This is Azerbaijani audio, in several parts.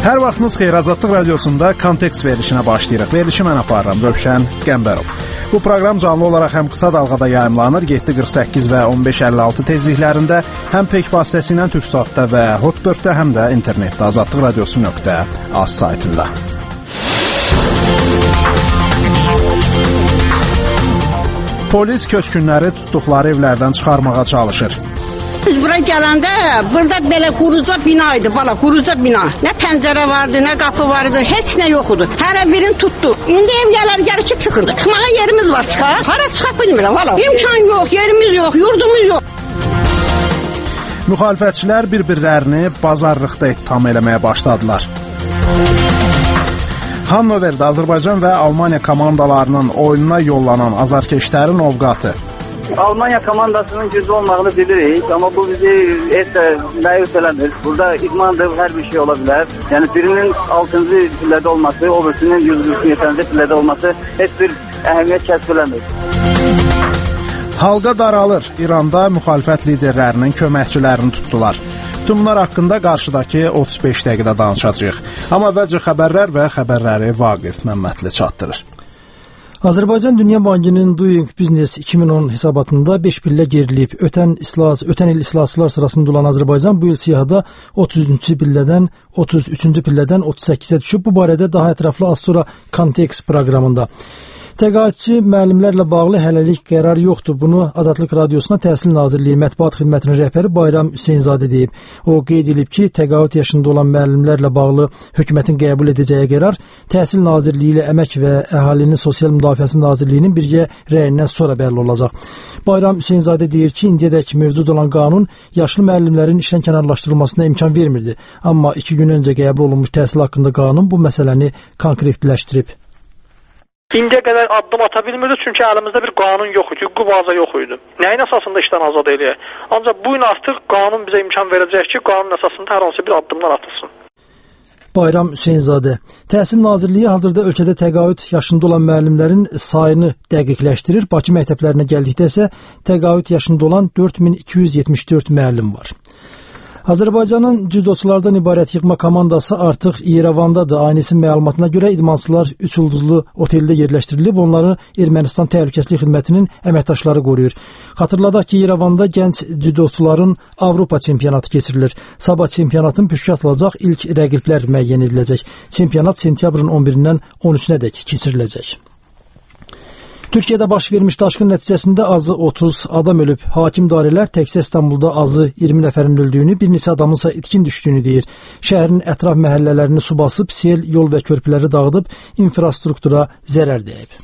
Hər vaxtınız xeyir, Azadlıq Radiosunda Kontekst verilişinə başlayırıq. Verilişi mən aparıram, Rövşən Qəmbərov. Bu proqram canlı olaraq həm qısa dalğada yayımlanır, 7:48 və 15:56 tezliklərində, həm peyk vasitəsilə Türksatda və Hotbirddə, həm də internetdə azadlıqradiosu.az saytında. Polis köçkünləri tutduqları evlərdən çıxarmağa çalışır. Biz bura gələndə burada belə quruca bina idi, bala, quruca bina. Nə pəncərə vardı, nə qapı vardı, heç nə yox idi. Hərə birini tutdu. İndi evlər gəlir ki, çıxırdı. Çıxmağa yerimiz var, çıxaq. Hara çıxaq bilmirəm, valla. İmkan yox, yerimiz yox, yurdumuz yox. Müxalifətçilər bir-birlərini bazarlıqda ittiham eləməyə başladılar. Hannoverdə Azərbaycan və Almaniya komandalarının oyununa yollanan azarkeşlərin ovqatı. Almanya komandasının güclü olmağını bilirik, amma bu bizi heç də məyus eləmir. Burada idmandır, hər bir şey ola bilər. Yəni birinin 6-cı pillədə olması, o birisinin 107-ci pillədə olması heç bir əhəmiyyət kəsb eləmir. Halqa daralır. İranda müxalifət liderlərinin köməkçilərini tutdular. Bütün bunlar haqqında qarşıdakı 35 dəqiqədə danışacağıq. Amma əvvəlcə xəbərlər və xəbərləri Vaqif Məmmədli çatdırır. Azərbaycan Dünya Bankının Doing Business 2010 hesabatında 5 pillə geriliyib. Ötən il islahatçılar sırasında olan Azərbaycan bu il siyahıda 33-cü pillədən 38-ə düşüb. Bu barədə daha ətraflı az sonra Kontekst proqramında. Təqaüdçü müəllimlərlə bağlı hələlik qərar yoxdur. Bunu Azadlıq Radiosuna Təhsil Nazirliyi Mətbuat Xidmətinin rəhbəri Bayram Hüseynzadə deyib. O qeyd edib ki, təqaüd yaşında olan müəllimlərlə bağlı hökumətin qəbul edəcəyi qərar Təhsil Nazirliyi ilə Əmək və Əhalinin Sosial Müdafiəsi Nazirliyinin birgə rəyindən sonra bəlli olacaq. Bayram Hüseynzadə deyir ki, indiyədək mövcud olan qanun yaşlı müəllimlərin işdən kənarlaşdırılmasına imkan vermirdi. Amma 2 gün öncə qəbul olunmuş təhsil haqqında qanun bu məsələni konkretləşdirib. İndiyə qədər addım ata bilmirdi, çünki əlimizdə bir qanun yox idi, hüquqi baza yox idi. Nəyin əsasında işdən azad eləyək? Ancaq bu gün artıq qanun bizə imkan verəcək ki, qanun əsasında hər hansı bir addımlar atılsın. Bayram Hüseynzadə. Təhsil Nazirliyi hazırda ölkədə təqaüd yaşında olan müəllimlərin sayını dəqiqləşdirir. Bakı məktəblərinə gəldikdə isə təqaüd yaşında olan 4274 müəllim var. Azərbaycanın cüdoçulardan ibarət yığma komandası artıq İrəvandadır. Aynısı məlumatına görə idmançılar 3 ulduzlu oteldə yerləşdirilib. Onları Ermənistan Təhlükəsizlik Xidmətinin əməkdaşları qoruyur. Xatırladaq ki, İrəvanda gənc cüdoçuların Avropa çempionatı keçirilir. Sabah çempionatın püşkü atılacaq ilk rəqiblər müəyyən ediləcək. Çempionat sentyabrın 11-dən 13-nədək keçiriləcək. Türkiyədə baş vermiş daşqın nəticəsində azı 30 adam ölüb. Hakim dairələr təkcə İstanbulda azı 20 nəfərin öldüyünü, bir neçə adamın isə itkin düşdüyünü deyir. Şəhərin ətraf məhəllələrini su basıb, sel, yol və körpüləri dağıdıb, infrastruktura zərər dəyib.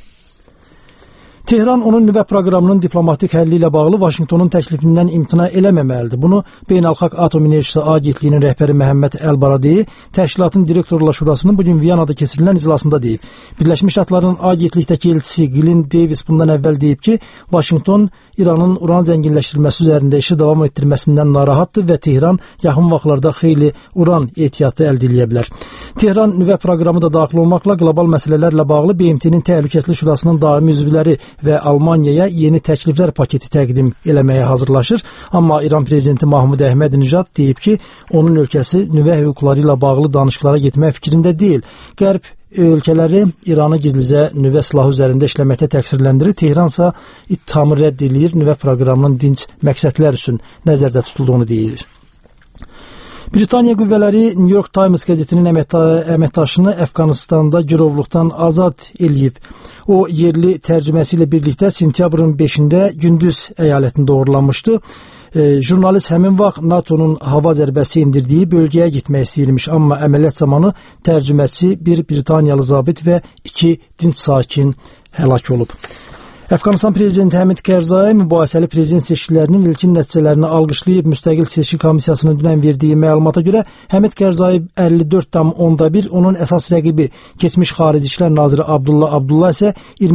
Tehran onun nüvə proqramının diplomatik həlli ilə bağlı Vaşinqtonun təklifindən imtina eləməməlidir. Bunu Beynəlxalq Atom Enerjisi Agentliyinin rəhbəri Məhəmməd Əl-Baradeyi təşkilatın direktorlar şurasının bugün Viyanada keçirilən iclasında deyib. Birləşmiş Ştatların agentlikdəki elçisi Glyn Davis bundan əvvəl deyib ki, Vaşinqton İranın uran zənginləşdirilməsi üzərində işi davam etdirməsindən narahatdır və Tehran yaxın vaxtlarda xeyli uran ehtiyatı əldə edə bilər. Tehran nüvə proqramı da daxil olmaqla qlobal məsələlərlə bağlı BMT-nin Təhlükəsizlik Şurasının daimi üzvləri və Almaniyaya yeni təkliflər paketi təqdim eləməyə hazırlaşır. Amma İran prezidenti Mahmud Əhmədinəcad deyib ki, onun ölkəsi nüvə hüquqları ilə bağlı danışıqlara getmək fikrində deyil. Qərb ölkələri İranı gizlicə nüvə silahı üzərində işləməkdə təqsirləndirir. Tehransa ittihamı rədd edir, nüvə proqramının dinc məqsədlər üçün nəzərdə tutulduğunu deyir. Britaniya qüvvələri New York Times qəzetinin əməkdaşını Əfqanistanda girovluqdan azad eləyib. O, yerli tərcüməsi ilə birlikdə sentyabrın 5-də Gündüz əyalətində uğurlanmışdı. Jurnalist həmin vaxt NATO'nun hava zərbəsi indirdiyi bölgəyə gitmək istəyirmiş, amma əməliyyat zamanı tərcüməsi bir Britaniyalı zabit və 2 dinc sakin həlak olub. Əfqanistan prezidenti Həmid Kərzai mübahisəli prezident seçkilərinin ilkin nəticələrini alqışlayıb. Müstəqil seçki komissiyasının dünən verdiyi məlumata görə Həmid Kərzai 54,1, onun əsas rəqibi keçmiş Xarici İşlər naziri Abdullah Abdullah isə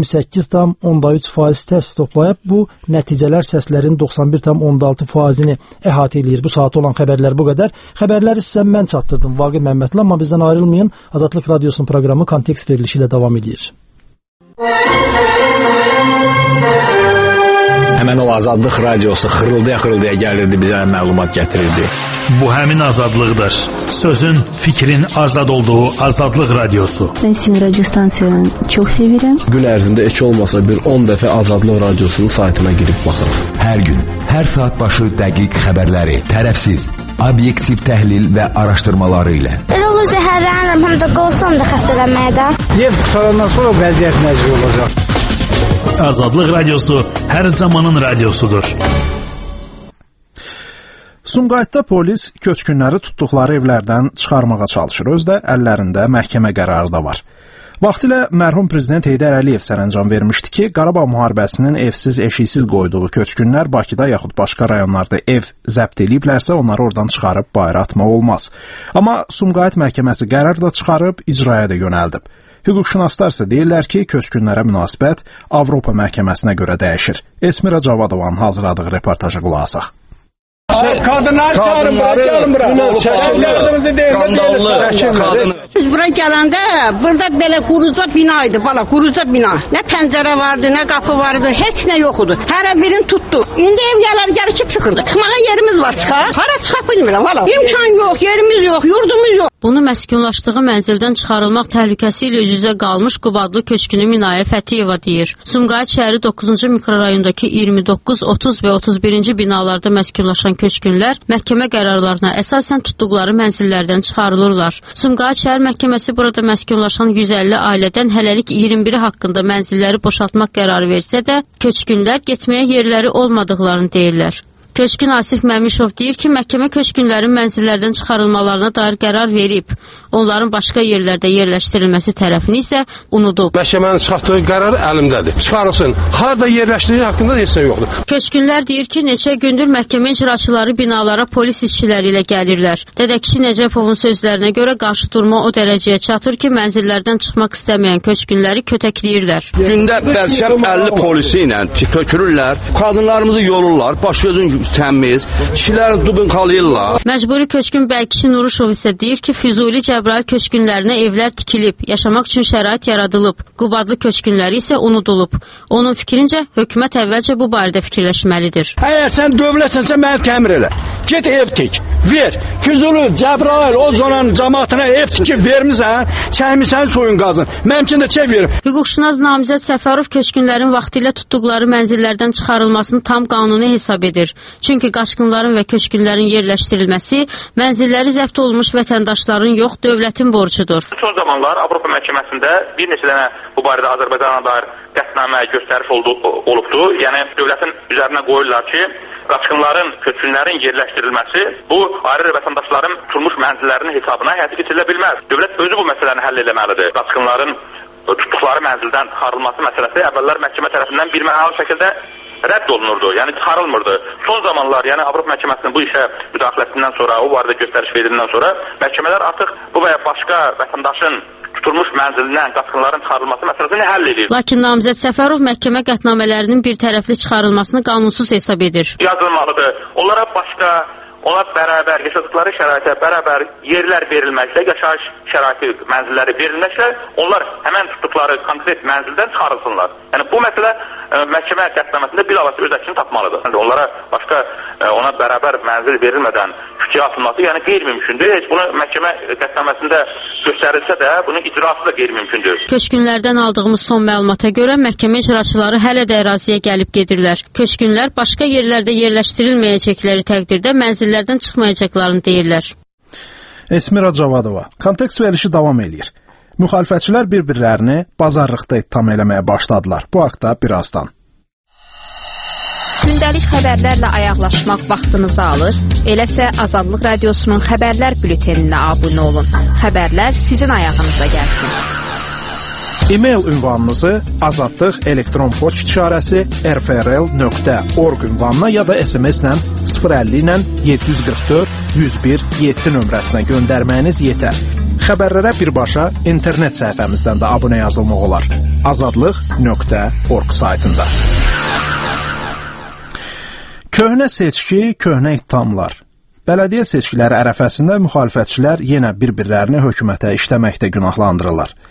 28,3% səs toplayıb. Bu nəticələr səslərin 91,6%-ni əhatə eləyir. Bu saat olan xəbərlər bu qədər. Xəbərləri sizə mən çatdırdım, Vaqif Məmmədli, amma bizdən ayrılmayın. Azadlıq Radiosunun proqramı Kontekst verilişi ilə davam edir. Həmən o Azadlıq radiosu xırıldaya gəlirdi, bizə məlumat gətirirdi. Bu həmin azadlıqdır. Sözün, fikrin azad olduğu Azadlıq radiosu. Ben sizin radyo stansiyanı çok seviyorum. Gün ərzində heç olmasa bir 10 dəfə Azadlıq radiosunun saytına girib baxırıq. Hər gün, hər saat başı dəqiq xəbərləri, tərəfsiz, obyektiv təhlil və araşdırmaları ilə. Elə olur zəhərlənirəm, həm də qorxuram da xəstələnməyə də. Neft qutarandan sonra vəziyyət necə olacaq? Azadlıq radiosu hər zamanın radiosudur. Sumqayıtda polis köçkünləri tutduqları evlərdən çıxarmağa çalışır. Özdə əllərində məhkəmə qərarı da var. Vaxtilə mərhum prezident Heydər Əliyev sərəncam vermişdi ki, Qarabağ müharibəsinin evsiz, eşiksiz qoyduğu köçkünlər Bakıda yaxud başqa rayonlarda ev zəbt ediblərsə, onları oradan çıxarıb bayıra atmaq olmaz. Amma Sumqayıt məhkəməsi qərar da çıxarıb, icraya da yönəldib. Hüquqşünaslar isə deyirlər ki, köçkünlərə münasibət Avropa məhkəməsinə görə dəyişir. Esmira Cavadovanın hazırladığı reportaja qulaq asaq. Kadınlar çağırın bura. Biz bura gələndə burada belə quruca bina idi, quruca bina. Nə pəncərə vardı, nə qapı vardı, heç nə yox idi. Hərə birini tutdu. İndi evlər gəlir ki, çıxırdı. Çıxmağa yerimiz var, çıxar. Hara çıxa bilmirəm, İmkan yox, yerimiz yox, yurdumuz yox. Bunu məskunlaşdığı mənzildən çıxarılmaq təhlükəsi ilə üz-üzə qalmış Qubadlı köçkünü Minayə Fətiyeva deyir. Sumqayıt şəhəri 9-cu mikrorayondakı 29, 30 və 31-ci binalarda məskunlaşan köçkünlər məhkəmə qərarlarına əsasən tutduqları mənzillərdən çıxarılırlar. Sumqayıt şəhər məhkəməsi burada məskunlaşan 150 ailədən hələlik 21-i haqqında mənzilləri boşaltmaq qərarı versə də, köçkünlər getməyə yerləri olmadıqlarını deyirlər. Köçkün Asif Məmişov deyir ki, məhkəmə köçkünlərin mənzillərdən çıxarılmalarına dair qərar verib. Onların başqa yerlərdə yerləşdirilməsi tərəfini isə unudub. Məhkəmənin çıxartdığı qərar əlimdədir. Çıxarılsın. Harada yerləşdiyi haqqında heç nə yoxdur. Köçkünlər deyir ki, neçə gündür məhkəmə icraçıları binalara polis işçiləri ilə gəlirlər. Dədəkçi Nəcəpovun sözlərinə görə qarşı durma o dərəcəyə çatır ki, mənzillərdən çıxmaq istəməyən köçkünləri kötəkləyirlər. Gündə bəlkə 50 polisi ilə tökülürlər, qadınlarımızı yolurlar, baş gözün təmiz, kişiləri dubinqalayırlar. Məcburi köçkün Bəlkişi Nuruşov isə deyir ki, Füzuli Cəbrayıl köçkünlərinə evlər tikilib, yaşamaq üçün şərait yaradılıb. Qubadlı köçkünləri isə unudulub. Onun fikrincə, hökumət əvvəlcə bu barədə fikirləşməlidir. Əgər sən dövlətsənsə məni təmir elə. Get ev tik, ver. Füzuli, Cəbrayıl, o zonanın cəmaatına ev tikib vermirsən, çəkmirsən soyun qazın. Məmkin də çək verim. Hüquqşünas Namizəd Səfərov köçkünlərin vaxtilə tutduqları mənzillərdən çıxarılmasını tam qanuni hesab edir. Çünki qaçqınların və köçkünlərin yerləşdirilməsi mənzilləri zəbt olunmuş vətəndaşların yox, dövlətin borcudur. Son zamanlar Avropa məhkəməsində bir neçə dənə bu barədə Azərbaycana dair qətnamə göstəriş olubdur. Yəni dövlətin üzərinə qoyurlar ki, qaçqınların, köçkünlərin yerləşdirilməsi bu ayrı vətəndaşların tutulmuş mənzillərinin hesabına həyata keçirilə bilməz. Dövlət özü bu məsələni həll etməlidir. Qaçqınların tutduqları mənzildən çıxarılması məsələsi əvvəllər məhkəmə tərəfindən birmənalı şəkildə rədd olunurdu, yəni çıxarılmırdı. Son zamanlar, yəni Avropa məhkəməsinin bu işə müdaxiləsindən sonra, o barədə göstəriş verildikdən sonra məhkəmələr artıq bu və ya başqa vətəndaşın tutulmuş mənzilindən qaçqınların çıxarılması məsələsini həll edir. Lakin Namizəd Səfərov məhkəmə qətnamələrinin bir tərəfli çıxarılmasını qanunsuz hesab edir. Yazılmalıdır. Onlara başqa, ona bərabər yaşadıkları şəraitə bərabər yerlər verilməklə, yaşayış şəraiti mənzilləri verilməklə onlar həmən tutduqları konkret mənzildən çıxarılsınlar. Yəni bu məsələ məhkəmə qətnaməsində bilavasitə öz əksini tapmalıdır. Yəni, onlara başqa ona bərabər mənzil verilmədən küçəyə atılması yəni qeyri-mümkündür. Heç bunu məhkəmə qətnaməsində göstərilsə də bunun icrası da qeyri-mümkündür. Köçkünlərdən aldığımız son məlumata görə məhkəmə icraçıları hələ də əraziyə gəlib gedirlər. Köçkünlər başqa yerlərdə yerləşdirilməyəcəkləri təqdirdə mənzillərdən çıxmayacaqlarını deyirlər. Esmira Cavadova. Kontekst verilişi davam eləyir. Müxalifətçilər bir-birlərini bazarlıqda ittiham eləməyə başladılar. Bu haqda birazdan. Gündəlik xəbərlərlə ayaqlaşmaq vaxtınızı alır. Eləsə Azadlıq Radiosunun xəbərlər bülteninə abunə olun. Xəbərlər sizin ayağınıza gəlsin. E-mail ünvanınızı azadlıq elektron poçt işarəsi rfrl.org ünvanına ya da SMS-lə 050 ilə 744 101 7 nömrəsinə göndərməyiniz yetər. Xəbərlərə birbaşa internet səhifəmizdən də abunə yazılmaq olar. azadlıq.org saytında. Köhnə seçki, köhnə ittihamlar. Bələdiyyə seçkiləri ərəfəsində müxalifətçilər yenə bir-birlərini hökumətə işləməkdə günahlandırırlar.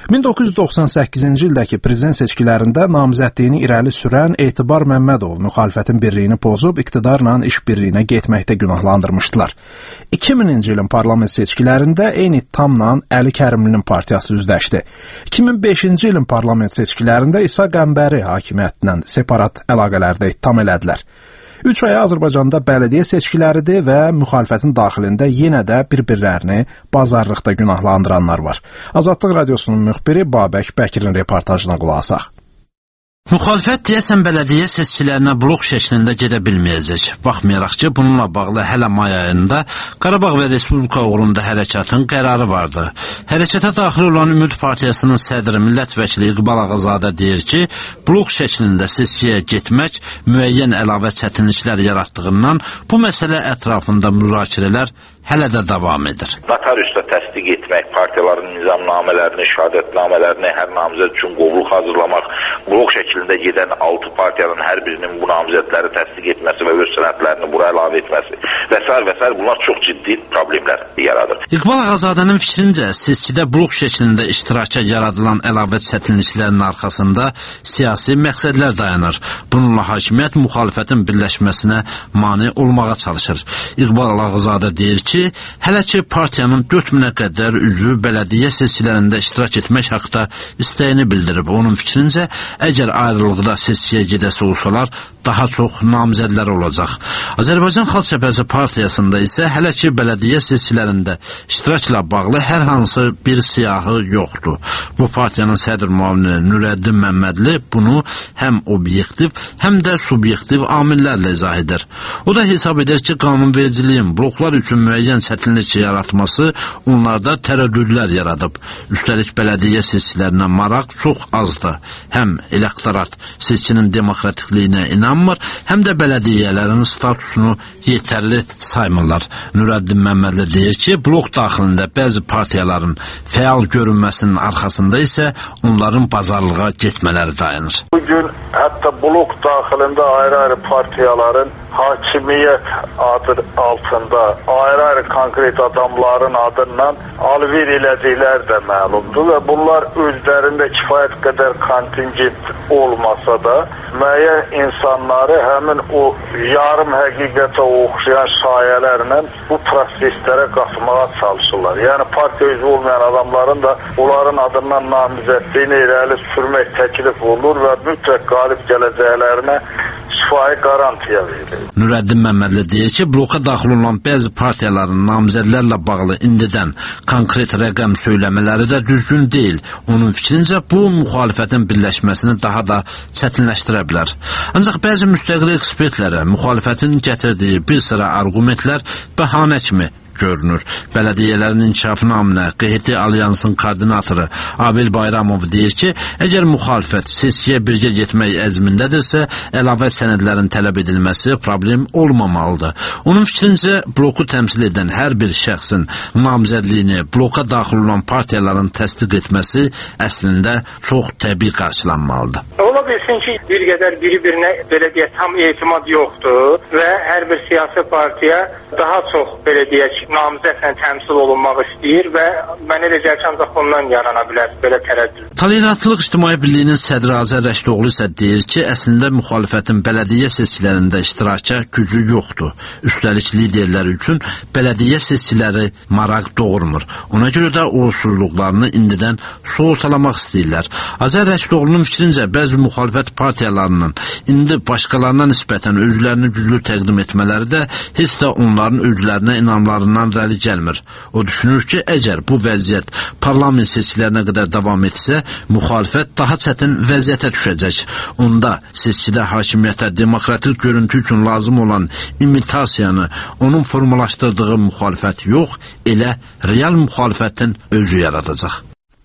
1998-ci ildəki prezident seçkilərində namizədliyini irəli sürən Etibar Məmmədov müxalifətin birliyini pozub iqtidarla iş birliyinə getməkdə günahlandırmışdılar. 2000-ci ilin parlament seçkilərində eyni ittihamla Əli Kərimlinin partiyası üzləşdi. 2005-ci ilin parlament seçkilərində İsa Qəmbəri hakimiyyətinlə separat əlaqələrdə ittiham elədilər. 3 aya Azərbaycanda bələdiyyə seçkiləridir və müxalifətin daxilində yenə də bir-birlərini bazarlıqda günahlandıranlar var. Azadlıq Radiosunun müxbiri Babək Bəkirin reportajına qulaq asaq. Müxalifət deyəsən bələdiyyə seçkilərinə blok şəklində gedə bilməyəcək. Baxmayaraq ki, bununla bağlı hələ may ayında Qarabağ və Respublika uğrunda hərəkatın qərarı vardı. Hərəkata daxil olan Ümid Partiyasının sədri millət vəkili İqbal Ağazadə deyir ki, blok şəklində seçkiyə getmək müəyyən əlavə çətinliklər yaratdığından bu məsələ ətrafında müzakirələr hələ də davam edir. Notariusda təsdiq etmək, partiyaların nizamnamələrini, şəhadətnamələrini, hər namizəd üçün qovluq hazırlamaq, blok şəklində gedən 6 partiyanın hər birinin bu namizədləri təsdiq etməsi və öz sənədlərini bura əlavə etməsi və s. bunlar çox ciddi problemlər yaradır. İqbal Ağazadənin fikrincə, seçkidə blok şəklində iştiraka yaradılan əlavə çətinliklərin arxasında siyasi məqsədlər dayanır. Bununla hakimiyyət müxalifətin birləşməsinə mane olmağa çalışır. İqbal Ağazadə deyir ki, hələ ki partiyanın 4000-ə qədər üzvü bələdiyyə seçkilərində iştirak etmək haqda istəyini bildirib. Onun fikrincə, əgər ayrılıqda seçkiyə gedəsi olsalar, daha çox namizədlər olacaq. Azərbaycan Xalq Cəbhəsi partiyasında isə hələ ki bələdiyyə seçkilərində iştirakla bağlı hər hansı bir siyahı yoxdur. Bu partiyanın sədr müavini Nurəddin Məmmədli bunu həm obyektiv, həm də subyektiv amillərlə izah edir. O da hesab edir ki, qanunvericiliyin bloklar üçün müəyyən çətinlik yaratması onlarda tərəddüdlər yaradıb. Üstəlik bələdiyyə seçkilərinə maraq çox azdır. Həm elektorat seçkinin demokratikliyinə inanmır, həm də bələdiyyələrin statusunu yetərli saymırlar. Nurəddin Məmmədli deyir ki, blok daxilində bəzi partiyaların fəal görünməsinin arxasında isə onların bazarlığa getmələri dayanır. Bugün hətta blok daxilində ayrı-ayrı partiyaların hakimiyyət adı altında ayrı-ayrı konkret adamların adından alver elədiklər də məlumdur və bunlar özlərində kifayət qədər kontingent olmasa da müəyyən insanları həmin o yarım həqiqətə oxşayan şayələrlə bu proseslərə qatmağa çalışırlar. Yəni partiya üzvü olmayan adamların da onların adından namizədliyini irəli sürmək təklif olunur və mütləq qalib gələcəklərinə şifahi qarantiya verilir. Nurəddin Məmmədli deyir ki, bloka daxil olan bəzi partiyaların namizədlərlə bağlı indidən konkret rəqəm söyləmələri də düzgün deyil. Onun fikrincə, bu müxalifətin birləşməsini daha da çətinləşdirə bilər. Ancaq bəzi müstəqil ekspertlərə müxalifətin gətirdiyi bir sıra arqumentlər bəhanə kimi görünür. Bələdiyyələrin inkişafı naminə QHT Alyansın koordinatoru Abil Bayramov deyir ki, əgər müxalifət seçkiyə birgə getmək əzmindədirsə, əlavə sənədlərin tələb edilməsi problem olmamalıdır. Onun fikrincə, bloku təmsil edən hər bir şəxsin namizədliyini bloka daxil olan partiyaların təsdiq etməsi əslində çox təbii qarşılanmalıdır. Ola bilsin ki, bir qədər biri-birinə belə deyək, tam etimad yoxdur və hər bir siyasi partiya daha çox belə deyək, namizədlə təmsil olunmaq istəyir və mənə elə gəlir ki, ancaq bundan yarana bilər belə tərəddüd. Tolerantlıq İctimai Birliyinin sədri Azər Rəşdoğlu isə deyir ki, əslində müxalifətin bələdiyyə seçkilərində iştiraka gücü yoxdur. Üstəlik liderlər üçün bələdiyyə seçkiləri maraq doğurmur. Ona görə də uğursuzluqlarını indidən soğurtalamaq istəyirlər. Azər Rəşdoğlu'nun fikrincə bəzi müxalifət partiyalarının indi başqalarına nisbətən özlərini güclü təqdim etmələri də heç də onların özlərinə inamlarından rəli gəlmir. O düşünür ki, əgər bu vəziyyət parlament seçkilərinə qədər davam etsə, müxalifət daha çətin vəziyyətə düşəcək. Onda seçkidə hakimiyyətə demokratik görüntü üçün lazım olan imitasiyanı onun formalaşdırdığı müxalifət yox, elə real müxalifətin özü yaradacaq.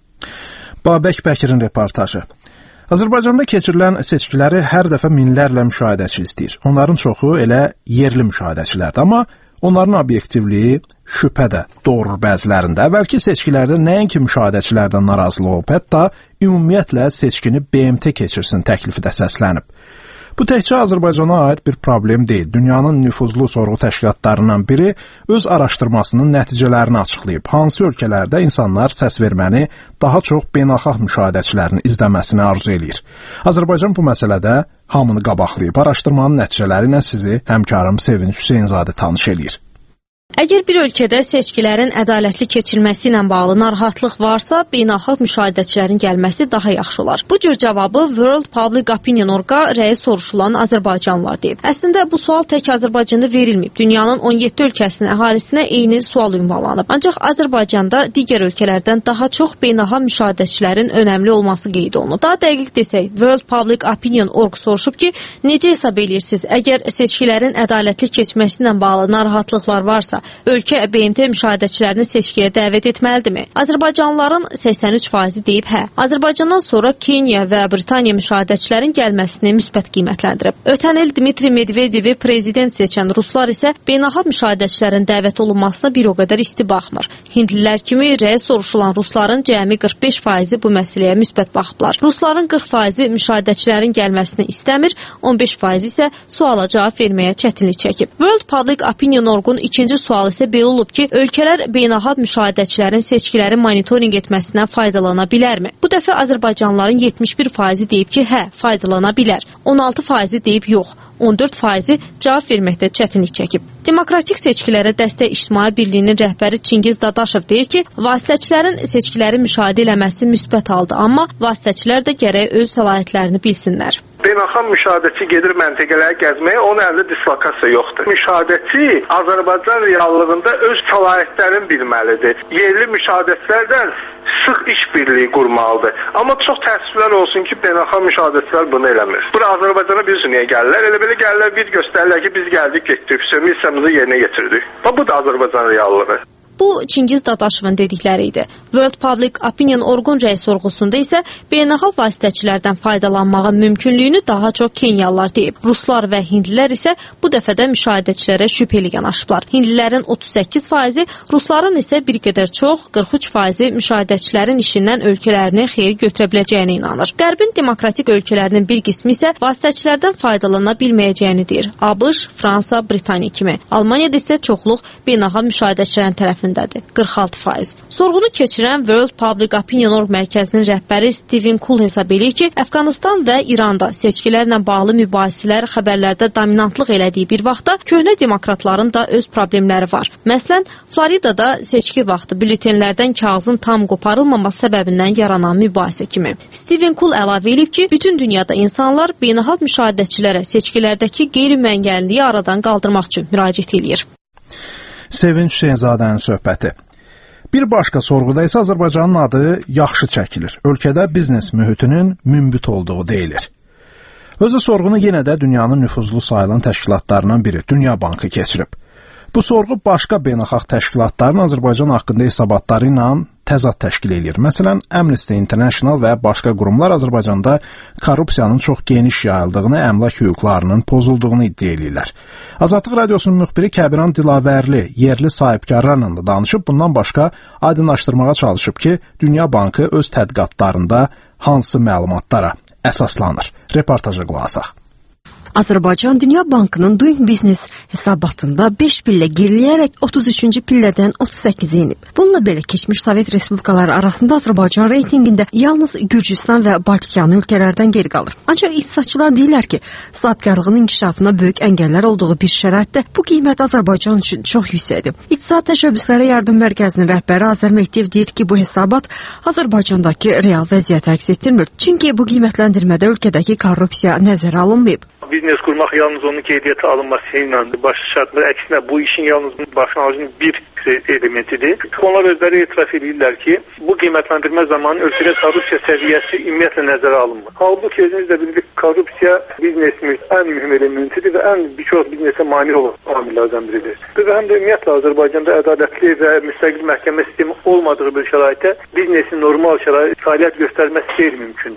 Babək Bəkirin reportajı. Azərbaycanda keçirilən seçkiləri hər dəfə minlərlə müşahidəçi istəyir. Onların çoxu elə yerli müşahidəçilərdir, amma onların obyektivliyi şübhə də doğurur bəzilərində. Əvvəlki seçkilərdə nəinki müşahidəçilərdən narazılıq olub, hətta ümumiyyətlə seçkini BMT keçirsin təklifi də səslənib. Bu təkcə Azərbaycana aid bir problem deyil. Dünyanın nüfuzlu sorğu təşkilatlarından biri öz araşdırmasının nəticələrini açıqlayıb. Hansı ölkələrdə insanlar səs verməni daha çox beynəlxalq müşahidəçilərin izləməsini arzu eləyir. Azərbaycan bu məsələdə hamını qabaqlayıb. Araşdırmanın nəticələri ilə sizi həmkarım Sevinç Hüseynzadə tanış eləyir. Əgər bir ölkədə seçkilərin ədalətli keçirilməsi ilə bağlı narahatlıq varsa, beynəlxalq müşahidəçilərin gəlməsi daha yaxşı olar. Bu cür cavabı World Public Opinion Org-a rəyi soruşulan azərbaycanlılar deyib. Əslində bu sual tək Azərbaycanda verilməyib. Dünyanın 17 ölkəsinin əhalisinə eyni sual ünvanlanıb. Ancaq Azərbaycanda digər ölkələrdən daha çox beynəlxalq müşahidəçilərin önəmli olması qeyd olunub. Daha dəqiq desək, World Public Opinion Org soruşub ki, necə hesab edirsiniz, əgər seçkilərin ədalətli keçməsi ilə bağlı narahatlıqlar varsa, ölkə BMT müşahidəçilərini seçkiyə dəvət etməlidirmi? Azərbaycanlıların 83% deyib hə. Azərbaycandan sonra Kenya və Britaniya müşahidəçilərin gəlməsini müsbət qiymətləndirib. Ötən il Dmitri Medvedevi prezident seçən ruslar isə beynəlxalq müşahidəçilərin dəvət olunmasına bir o qədər isti baxmır. Hindlilər kimi rəy soruşulan rusların cəmi 45% bu məsələyə müsbət baxıblar. Rusların 40% müşahidəçilərin gəlməsini istəmir, 15% isə suala cavab verməyə çətinlik çəkib. World Public Opinion Org-un ikinci sual isə belə olub ki, ölkələr beynəlxalq müşahidəçilərin seçkiləri monitorinq etməsindən faydalana bilərmi? Bu dəfə Azərbaycanlıların 71% deyib ki, hə, faydalana bilər. 16% deyib yox. 14% cavab verməkdə çətinlik çəkib. Demokratik seçkilərə dəstək İctimai Birliyinin rəhbəri Çingiz Dadaşov deyir ki, vasitəçilərin seçkiləri müşahidə eləməsi müsbət haldır, amma vasitəçilər də gərək öz səlahiyyətlərini bilsinlər. Beynəlxalq müşahidəçi gedir məntəqələri gəzməyə, onun əlində dislokasiya yoxdur. Müşahidəçi Azərbaycan reallığında öz səlahiyyətlərini bilməlidir. Yerli müşahidəçilərdən sıx iş birliyi qurmalıdır. Amma çox təəssüflər olsun ki, beynəlxalq müşahidəçilər bunu eləmir. Bura Azərbaycana bir niyə gəlirlər? Elə belə gəlirlər, bir göstərirlər ki, biz gəldik, getdik, missiyamızı yerinə yetirdik. Bu da Azərbaycan reallığı. Bu, Çingiz Dadaşovun dedikləri idi. World Public Opinion Org-un rəy sorğusunda isə beynəlxalq vasitəçilərdən faydalanmağın mümkünlüyünü daha çox Kenyalılar deyib. Ruslar və hindlilər isə bu dəfədə müşahidəçilərə şübhəli yanaşıblar. Hindlilərin 38%, rusların isə bir qədər çox, 43% müşahidəçilərin işindən ölkələrini xeyir götürə biləcəyinə inanır. Qərbin demokratik ölkələrinin bir qismi isə vasitəçilərdən faydalana bilməyəcəyini deyir. ABŞ, Fransa, Britaniya kimi. Almaniyada isə çoxluq beynəlxalq müşahidəçilərin tərəfindədir. 46%. Sorğunu keçirən World Public Opinion Org mərkəzinin rəhbəri Steven Cool hesab edir ki, Əfqanistan və İranda seçkilərlə bağlı mübahisələr xəbərlərdə dominantlıq elədiyi bir vaxtda köhnə demokratların da öz problemləri var. Məsələn, Floridada seçki vaxtı bülletenlərdən kağızın tam qoparılmaması səbəbindən yaranan mübahisə kimi. Steven Cool əlavə edib ki, bütün dünyada insanlar beynəlxalq müşahidəçilərə seçkilərdəki qeyri-müəyyənliyi aradan qaldırmaq üçün müraciət edir. Sevinç Hüseynzadənin söhbəti. Bir başqa sorğuda isə Azərbaycanın adı yaxşı çəkilir. Ölkədə biznes mühitinin münbit olduğu deyilir. Özü sorğunu yenə də dünyanın nüfuzlu sayılan təşkilatlarından biri, Dünya Bankı keçirib. Bu sorğu başqa beynəlxalq təşkilatların Azərbaycan haqqında hesabatları ilə təzad təşkil edir. Məsələn, Amnesty International və başqa qurumlar Azərbaycanda korrupsiyanın çox geniş yayıldığını, əmlak hüquqlarının pozulduğunu iddia edirlər. Azadlıq Radiosunun müxbiri Kəbiran Dilavərli yerli sahibkarlarla da danışıb, bundan başqa aydınlaşdırmağa çalışıb ki, Dünya Bankı öz tədqiqatlarında hansı məlumatlara əsaslanır. Reportaja qulaq asaq. Azərbaycan Dünya Bankının Doing Business hesabatında 5 pillə geriləyərək 33-cü pillədən 38-ə inib. Bununla belə keçmiş Sovet Respublikaları arasında Azərbaycan reytinqində yalnız Gürcüstan və Baltikyanı ölkələrdən geri qalır. Ancaq iqtisadçılar deyirlər ki, sahibkarlığın inkişafına böyük əngəllər olduğu bir şəraitdə bu qiymət Azərbaycan üçün çox yüksəkdir. İqtisad Təşəbbüslərə Yardım Mərkəzinin rəhbəri Azər Mehdiyev deyir ki, bu hesabat Azərbaycandakı real vəziyyəti əks etdirmir. Çünki bu qiymətləndirmədə ölkədəki korrupsiya nəzərə alınmayıb. Biznes qurmaq yalnız onun qeydiyyata alınması ilə baş şartdır. Əksinə bu işin yalnız başlanğıcının bir elementidir. Onlar özləri etiraf edirlər ki, bu qiymətləndirmə zamanı ölkədə korrupsiya səviyyəsi ümumiyyətlə nəzərə alınmır. Halbuki özünüz də bilirsiniz, korrupsiya biznesin ən mühüm elementidir və ən birçok biznesə mane olan amillərdən biridir. Və həm də ümumiyyətlə Azərbaycanda ədalətli və müstəqil məhkəmə sistemi olmadığı bir şəraitdə biznesin normal fəaliyyət göstərməsi qeyri-mümkündür.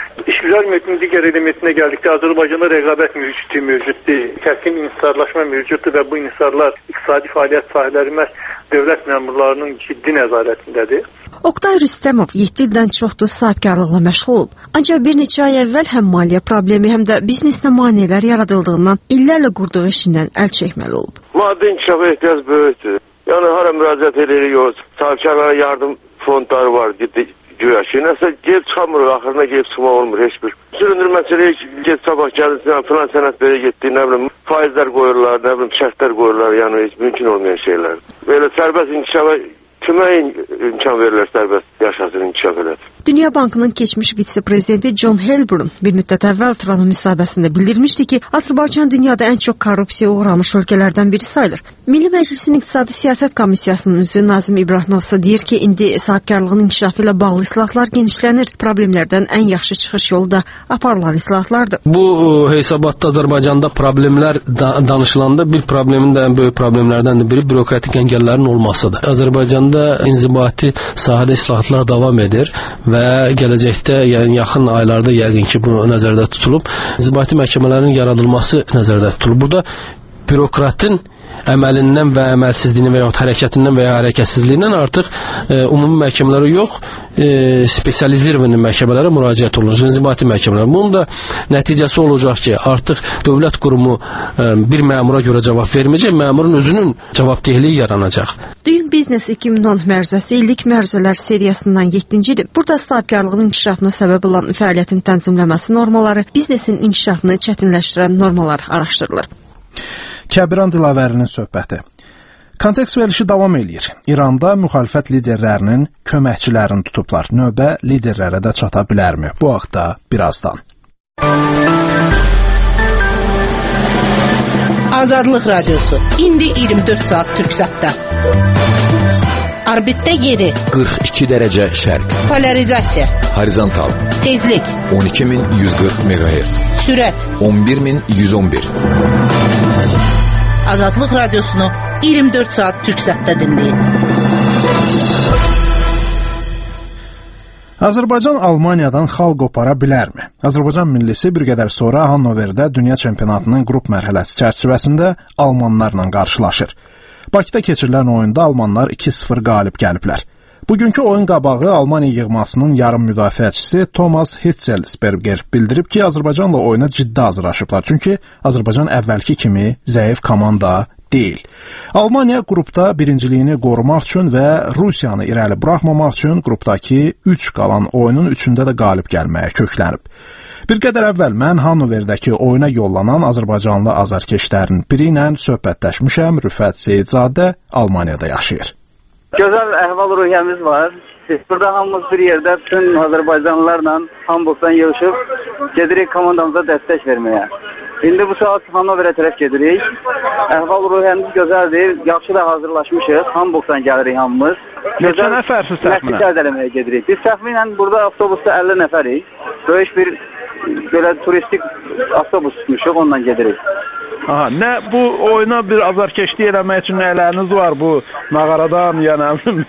İşgüzar mühitinin digər elementinə gəldikdə Azərbaycanda rəqabət mühiti mövcuddur, kəskin inhisarlaşma mövcuddur və bu inhisarlar iqtisadi fəaliyyət sahələri məhz dövlət məmurlarının ciddi nəzarətindədir. Oqtay Rüstəmov 7 ildən çoxdur sahibkarlıqla məşğul olub. Ancaq bir neçə ay əvvəl həm maliyyə problemi, həm də biznesdə maneələr yaradıldığından illərlə qurduğu işindən əl çəkməli olub. Maddi inkişafa ehtiyac böyükdür. Yəni hara müraciət edirik, sahibkarlara yardım fondları var, güya ki, nəsə gelib çıxamırıq, axırına gelib çıxmaq olmur heç bir. Süründür məsələyə get sabah gəlirsən, filan sənət belə getdi, nə bilim, faizlər qoyurlar, nə bilim, şərtlər qoyurlar, yəni heç mümkün olmayan şeylər. Belə sərbəst inkişafa kimə imkan verirlər sərbəst yaşasın, inkişaf elədir. Dünya Bankının keçmiş vitse-prezidenti John Helburn bir müddət əvvəl Turanın müsahibəsində bildirmişdi ki, Azərbaycan dünyada ən çox korrupsiyaya uğramış ölkələrdən biri sayılır. Milli Məclisin İqtisadi Siyasət Komissiyasının üzvü Nazim İbrahimov isə deyir ki, indi sahibkarlığın inkişafı ilə bağlı islahatlar genişlənir. Problemlərdən ən yaxşı çıxış yolu da aparılan islahatlardır. Bu hesabatda Azərbaycanda problemlər danışılanda bir problemin də ən böyük problemlərdən biri bürokratik əngəllərin olmasıdır. Azərbaycanda inzibati sahədə islahatlar davam edir və gələcəkdə, yəni yaxın aylarda yəqin ki, bu nəzərdə tutulub. İnzibati məhkəmələrin yaradılması nəzərdə tutulub. Burada bürokratın əməlindən və əməlsizliyindən və ya hərəkətindən və ya hərəkətsizliyindən artıq ümumi məhkəmələrə yox, spesializirованный məhkəmələrə müraciət olunur, inzibati məhkəmələr. Bunun da nəticəsi olacaq ki, artıq dövlət qurumu bir məmura görə cavab verməyəcək, məmurun özünün cavabdehliyi yaranacaq. Doing Business 2010 məruzəsi illik məruzələr seriyasından 7-cidir. Burada sahibkarlığın inkişafına səbəb olan fəaliyyətin tənzimləməsi normaları, biznesin inkişafını çətinləşdirən normalar araşdırılır. Kəbiran Dilavərinin söhbəti. Kontekst verilişi davam eləyir. İranda müxalifət liderlərinin köməkçilərini tutublar. Növbə liderlərə də çata bilərmi? Bu haqda birazdan. Azadlıq Radiosu. İndi 24 saat Türksatda. Orbitdə yeri. 42 dərəcə şərq. Polarizasiya. Horizontal. Tezlik. 12140 MHz. Sürət. 11111. Azadlıq Radiosunu 24 saat Türksatda dinləyin. Azərbaycan Almaniyadan xal qopara bilərmi? Azərbaycan millisi bir qədər sonra Hannoverdə dünya çempionatının qrup mərhələsi çərçivəsində almanlarla qarşılaşır. Bakıda keçirilən oyunda almanlar 2-0 qalib gəliblər. Bugünkü oyun qabağı Almaniya yığmasının yarım müdafiəçisi Thomas Hitzelsberger bildirib ki, Azərbaycanla oyuna ciddi hazırlaşıblar. Çünki Azərbaycan əvvəlki kimi zəif komanda deyil. Almaniya qrupda birinciliyini qorumaq üçün və Rusiyanı irəli buraxmamaq üçün qrupdakı 3 qalan oyunun 3-ündə də qalib gəlməyə köklənib. Bir qədər əvvəl mən Hannoverdəki oyuna yollanan Azərbaycanlı azarkeşlərin biri ilə söhbətləşmişəm. Rüfət Seyidzadə Almaniyada yaşayır. Gözəl əhval-ruhiyyəmiz var. Burada hamımız bir yerdə bütün Azərbaycanlılarla Hamburgdan yığışıb gedirik komandamıza dəstək verməyə. İndi bu saat Hannoverə tərəf gedirik. Əhval-ruhiyyəmiz gözəldir. Yaxşı da hazırlaşmışıq. Hamburgdan gəlirik hamımız. Neçə nəfərsiz təxminən? Nəticə əldə gedirik. Biz təxminən burada avtobusda 50 nəfərik. Böyük bir belə turistik avtobus tutmuşuq, ondan gedirik. Aha, nə bu oyuna bir azarkeşlik eləmək üçün nələriniz var bu nağaradan, yəni?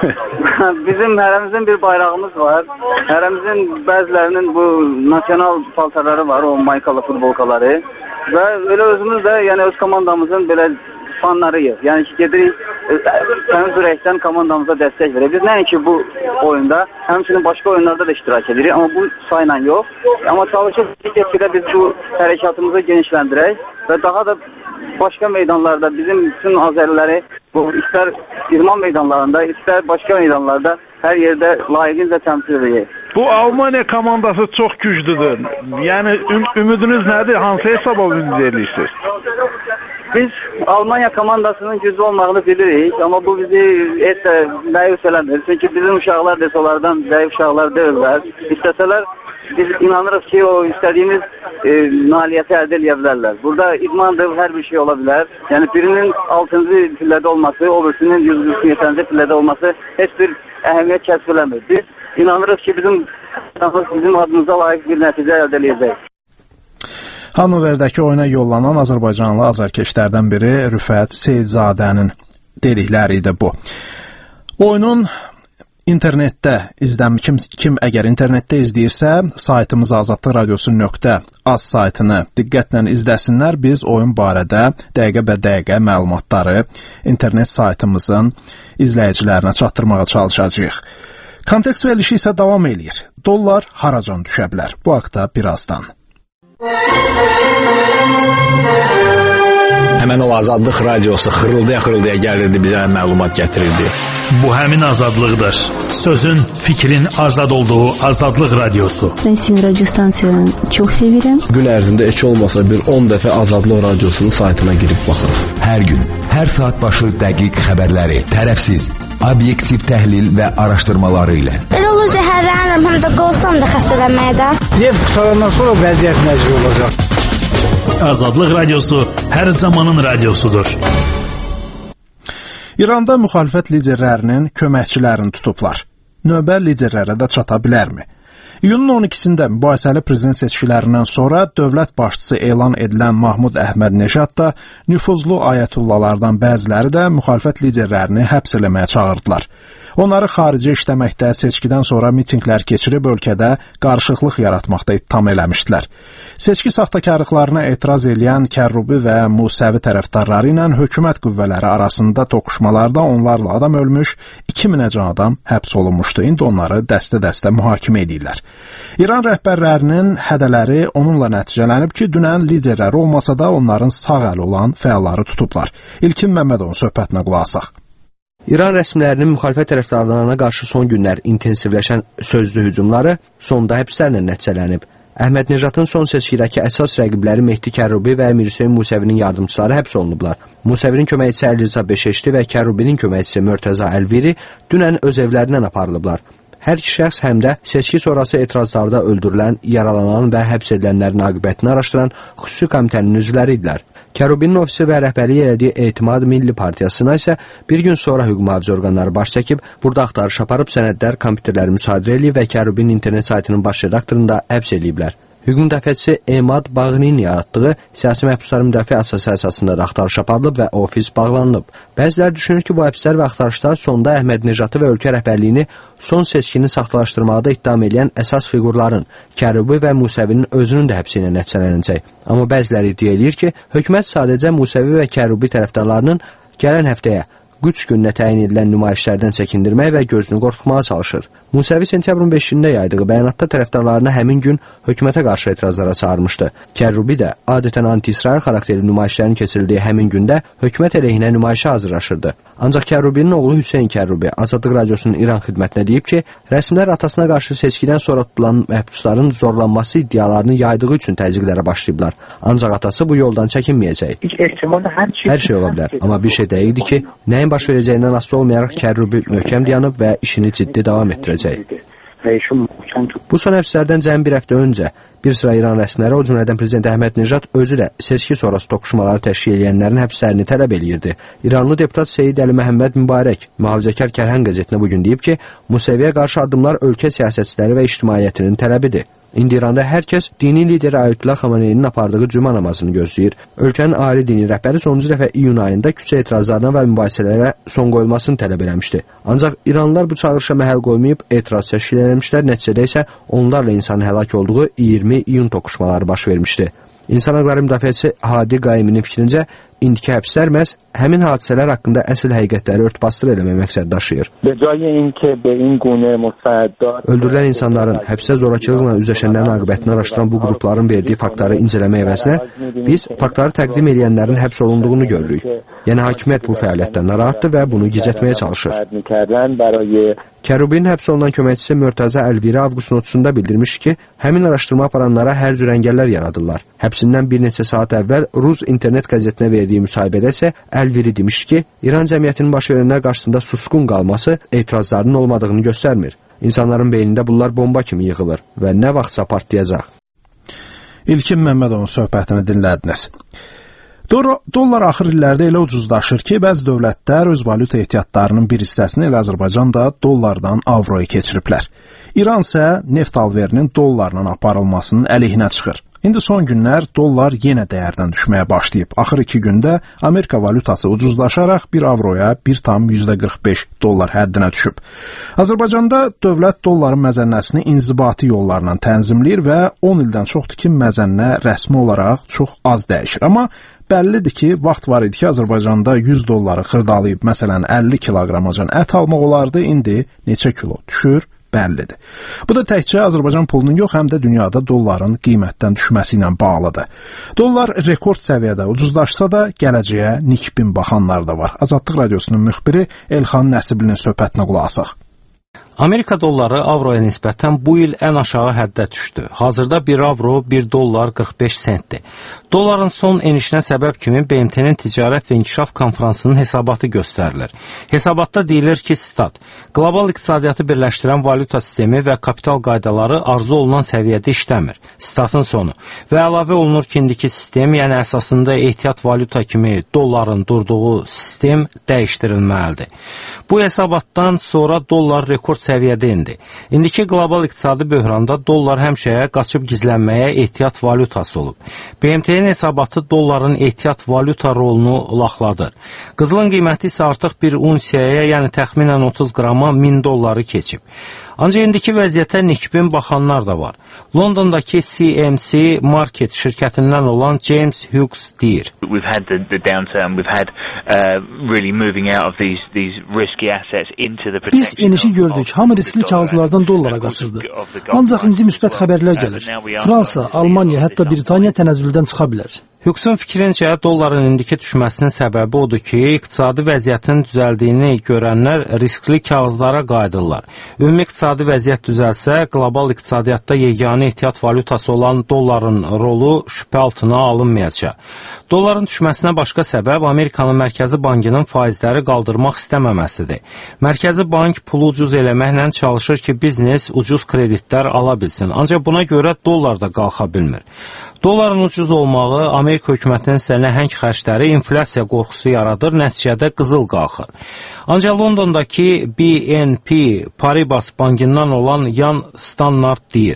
Bizim hərəmizin bir bayrağımız var. Hərəmizin bəzilərinin bu nasional paltarları var, o maykalı futbolkaları. Və elə özümüz də, yəni öz komandamızın belə fanlarıyıq. Yəni ki, gedirik, təmiz ürəkdən komandamıza dəstək verir. Biz nəinki bu oyunda, həmçinin başqa oyunlarda da iştirak edirik, amma bu sayla yox. Amma çalışıb ki, biz bu hərəkatımızı genişləndirək və daha da başqa meydanlarda bizim bütün azərləri, bu istər idman meydanlarında, istər başqa meydanlarda hər yerdə layiqincə təmsil edək. Bu Almaniya komandası çox güclüdür. Yəni ümidiniz nədir? Hansı hesaba ümid edirsiniz? Biz Almanya komandasının güclü olmağını bilirik, amma bu bizi heç də məyus eləmir. Çünki bizim uşaqlar desolardan zəif uşaqlar deyirlər. İstəsələr biz inanırıq ki, o istədiyimiz nailiyyəti əldə edə bilərlər. Burada idmandır, hər bir şey ola bilər. Yəni birinin 6-cı pillədə olması, o birisinin 107-ci pillədə olması heç bir əhəmiyyət kəsb eləmir. Biz inanırıq ki, bizim adımıza layiq bir nəticə əldə edəcək. Hannoverdəki oyuna yollanan Azərbaycanlı azarkeşlərdən biri Rüfət Seyidzadənin dedikləri idi bu. Oyunun İnternetdə kim əgər internetdə izləyirsə, saytımız azadlıqradiosu.az saytını diqqətlə izləsinlər. Biz oyun barədə dəqiqə məlumatları internet saytımızın izləyicilərinə çatdırmağa çalışacağıq. Kontekst verilişi isə davam eləyir. Dollar haracan düşə bilər? Bu haqda birazdan. Həmən o Azadlıq radiosu xırıldaya gəlirdi, bizə məlumat gətirirdi. Bu həmin azadlıqdır. Sözün, fikrin azad olduğu Azadlıq radiosu. Ben sizin radyo stansiyanı çok severim. Gün ərzində heç olmasa bir 10 dəfə Azadlıq radiosunun saytına girib baxın. Hər gün, hər saat başı dəqiq xəbərləri, tərəfsiz, obyektiv təhlil və araşdırmaları ilə. Elə olur zəhərlənirəm, həm də qorxuram da xəstələnməyə də. Neft qutarandan sonra vəziyyət necə olacaq? Azadlıq radiosu hər zamanın radiosudur. İranda müxalifət liderlərinin köməkçilərini tutublar. Növbə liderlərə də çata bilərmi? İyunun 12-sində mübahisəli prezident seçkilərindən sonra dövlət başçısı elan edilən Mahmud Əhməd-Neşad da nüfuzlu ayətullalardan bəziləri də müxalifət liderlərini həbs eləməyə çağırdılar. Onları xarici işləməkdə, seçkidən sonra mitinqlər keçirib ölkədə qarışıqlıq yaratmaqda ittiham eləmişdilər. Seçki saxtakarlıqlarına etiraz edən Kərrubi və Musəvi tərəfdarları ilə hökumət qüvvələri arasında toqquşmalarda onlarla adam ölmüş, 2000-ə adam həbs olunmuşdu. İndi onları dəstə-dəstə mühakimə edirlər. İran rəhbərlərinin hədələri onunla nəticələnib ki, dünən liderləri olmasa da onların sağ əli olan fəalları tutublar. İlkin Məmmədovun söhbətinə qulaq asaq. İran rəsmilərinin müxalifət tərəfdarlarına qarşı son günlər intensivləşən sözlü hücumları sonda həbslərlə nəticələnib. Əhməd-Nejadın son seçkidəki əsas rəqibləri Mehdi Kərrubi və Əmir Hüseyn Musəvinin yardımçıları həbs olunublar. Musəvinin köməkçisi Əliza Beşeşli və Kərrubinin köməkçisi Mörtəza Əlviri dünən öz evlərindən aparılıblar. Hər iki şəxs həm də seçki sonrası etirazlarda öldürülən, yaralanan və həbs edilənlərin aqibətini araşdıran xüsusi komitənin üzvləri idilər. Kərubinin ofisi və rəhbərlik elədiyi Etimad Milli Partiyasına isə bir gün sonra hüquq mühafizə orqanları baş çəkib, burada axtarış aparıb sənədlər, kompüterləri müsadirə eləyib və Kərubinin internet saytının baş redaktorunu da həbs eləyiblər. Hüquq müdafiəçisi Emad Bağrinin yaratdığı siyasi məhbusların müdafiə əsasında da axtarış aparılıb və ofis bağlanılıb. Bəziləri düşünür ki, bu həbslər və axtarışlar sonda Əhməd-Nejadı və ölkə rəhbərliyini son seçkini saxtalaşdırmaqda ittiham edən əsas fiqurların, Kərrubi və Musəvinin özünün də həbsi ilə nəticələnəcək. Amma bəziləri iddia edir ki, hökumət sadəcə Musəvi və Kərrubi tərəfdarlarının gələn həftəyə Qüds gününə təyin edilən nümayişlərdən çəkindirmək və gözünü qorxutmağa çalışır. Musəvi sentyabrın 5-də yaydığı bəyanatda tərəfdarlarını həmin gün hökumətə qarşı etirazlara çağırmışdı. Kərrubi də adətən anti-İsrail xarakterli nümayişlərin keçirildiyi həmin gündə hökumət əleyhinə nümayişə hazırlaşırdı. Ancaq Kərrubinin oğlu Hüseyn Kərrubi Azadlıq radiosunun İran xidmətinə deyib ki, rəsmilər atasına qarşı seçkidən sonra tutulan məhbusların zorlanması iddialarını yaydığı üçün təzyiqlərə başlayıblar. Ancaq atası bu yoldan çəkinməyəcək. Hər şey ola bilər, amma bir şey dəqiqdir ki, nəyin baş verəcəyindən asılı olmayaraq Kərrubi möhkəm dayanıb və işini ciddi davam etdirəcək. Bu son həbslərdən cəmi bir həftə öncə bir sıra İran rəsmiləri, o cümlədən Prezident Əhməd-Nejad özü də seçki sonrası toqquşmaları təşkil edənlərin həbslərini tələb eləyirdi. İranlı deputat Seyid Əli Məhəmməd Mübarək Mühafizəkar Kərhən qəzetinə bugün deyib ki, Musəviyə qarşı addımlar ölkə siyasətçiləri və ictimaiyyətinin tələbidir. İndi İranda hər kəs dini lideri Ayətullah Xameneyinin apardığı cümə namazını gözləyir. Ölkənin ali dini rəhbəri sonuncu dəfə iyun ayında küçə etirazlarına və mübahisələrə son qoyulmasını tələb eləmişdi. Ancaq İranlılar bu çağırışa məhəl qoymayıb etiraz təşkil eləmişlər, nəticədə isə onlarla insanın həlak olduğu 20 iyun toqquşmaları baş vermişdi. İnsan haqları müdafiəçisi Hadi Qaiminin fikrincə, indiki həbslər məhz həmin hadisələr haqqında əsl həqiqətləri örtbasdır eləmək məqsəd daşıyır. Öldürülən insanların, həbsə zorakılıqla üzləşənlərin aqibətini araşdıran bu qrupların verdiyi faktları incələmək əvəzinə biz faktları təqdim edənlərin həbs olunduğunu görürük. Yəni hakimiyyət bu fəaliyyətdən narahatdır və bunu gizlətməyə çalışır. Kərrubinin həbs olunan köməkçisi Mörtəza Əlviri avqustun 30-da bildirmiş ki, həmin araşdırma aparanlara hər cür əngəllər yaradırlar. Həbsindən bir neçə saat əvvəl Rus internet qəzetinə verdiyi müsahibədə isə Əlviri demiş ki, İran cəmiyyətinin baş verənlər qarşısında susqun qalması etirazlarının olmadığını göstərmir. İnsanların beynində bunlar bomba kimi yığılır və nə vaxtsa partlayacaq. İlkin Məmmədovun söhbətini dinlədiniz. Dollar axır illərdə elə ucuzlaşır ki, bəzi dövlətlər öz valyuta ehtiyatlarının bir hissəsini elə Azərbaycan da dollardan avroya keçiriblər. İran isə neft alverinin dollarla aparılmasının əleyhinə çıxır. İndi son günlər dollar yenə dəyərdən düşməyə başlayıb. Axır 2 gündə Amerika valyutası ucuzlaşaraq 1 avroya 1,45 dollar həddinə düşüb. Azərbaycanda dövlət dolların məzənnəsini inzibati yollarla tənzimləyir və 10 ildən çoxdur ki, məzənnə rəsmi olaraq çox az dəyişir. Amma bəllidir ki, vaxt var idi ki, Azərbaycanda 100 dolları xırdalayıb, məsələn 50 kiloqramacan ət almaq olardı, indi neçə kilo düşür? Bəllidir. Bu da təkcə Azərbaycan pulunun yox, həm də dünyada dolların qiymətdən düşməsi ilə bağlıdır. Dollar rekord səviyyədə ucuzlaşsa da, gələcəyə nikbin baxanlar da var. Azadlıq Radiosunun müxbiri Elxan Nəsiblinin söhbətinə qulaq asaq. Amerika dolları avroya nisbətən bu il ən aşağı həddə düşdü. Hazırda 1 avro 1 dollar 45 sentdir. Dolların son enişinə səbəb kimi BMT-nin Ticarət və İnkişaf Konfransının hesabatı göstərilir. Hesabatda deyilir ki, stat, qlobal iqtisadiyyatı birləşdirən valyuta sistemi və kapital qaydaları arzu olunan səviyyədə işləmir. Statın sonu. Və əlavə olunur ki, indiki sistem, yəni əsasında ehtiyat valyuta kimi dolların durduğu sistem dəyişdirilməlidir. Bu hesabatdan sonra dollar rekord səviyyədə indi. İndiki qlobal iqtisadi böhranda dollar həmişəyə qaçıb gizlənməyə ehtiyat valyutası olub. BMT-nin hesabatı dolların ehtiyat valyuta rolunu laxladır. Qızılın qiyməti isə artıq bir unsiyaya, yəni təxminən 30 qrama 1000 dolları keçib. Ancaq indiki vəziyyətə nikbin baxanlar da var. Londondakı CMC Market şirkətindən olan James Hughes deyir. We've had the downturn, we've had really moving out of these risky assets into the protection. Biz enişi gördük. Hamı riskli kağızlardan dollara qaçırdı. Ancaq indi müsbət xəbərlər gəlir. Fransa, Almaniya, hətta Britaniya tənəzzüldən çıxa bilər. Hughesin fikrincə, dolların indiki düşməsinin səbəbi odur ki, iqtisadi vəziyyətin düzəldiyini görənlər riskli kağızlara qayıdırlar. Ümumi iqtisadi vəziyyət düzəlsə, qlobal iqtisadiyyatda yeganə ehtiyat valyutası olan dolların rolu şübhə altına alınmayacaq. Dolların düşməsinə başqa səbəb Amerikanın Mərkəzi Bankının faizləri qaldırmaq istəməməsidir. Mərkəzi Bank pulu ucuz eləməklə çalışır ki, biznes ucuz kreditlər ala bilsin. Ancaq buna görə dollar da qalxa bilmir. Dolların ucuz olmağı Amerika hökumətinin isə nəhəng xərcləri inflyasiya qorxusu yaradır, nəticədə qızıl qalxır. Ancaq Londondakı BNP Paribas bankından olan Jan Stannard deyir.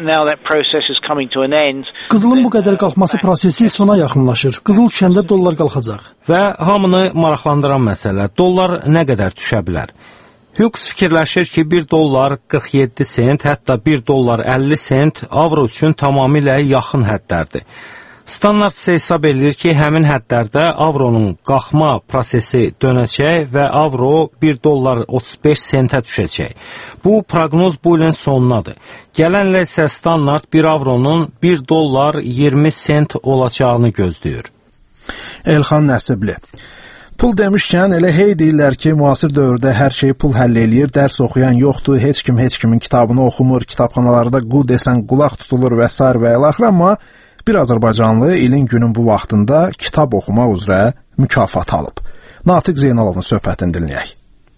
Qızılın bu qədər qalxması prosesi sona yaxınlaşır. Qızıl düşəndə dollar qalxacaq. Və hamını maraqlandıran məsələ, dollar nə qədər düşə bilər? Hughes fikirləşir ki, 1 dollar 47 sent, hətta 1 dollar 50 sent avro üçün tamamilə yaxın həddlərdir. Standart isə hesab edilir ki, həmin həddlərdə avronun qalxma prosesi dönəcək və avro 1 dollar 35 sentə düşəcək. Bu proqnoz bu ilin sonunadır. Gələn il isə standart 1 avronun 1 dollar 20 sent olacağını gözləyir. Elxan Nəsibli. Pul demişkən, elə hey deyirlər ki, müasir dövrdə hər şeyi pul həll eləyir, dərs oxuyan yoxdur, heç kimin kitabını oxumur, kitabxanalarda qu desən qulaq tutulur və s. və ilaxır, amma bir Azərbaycanlı ilin günün bu vaxtında kitab oxumaq üzrə mükafat alıb. Natiq Zeynalovun söhbətini dinləyək.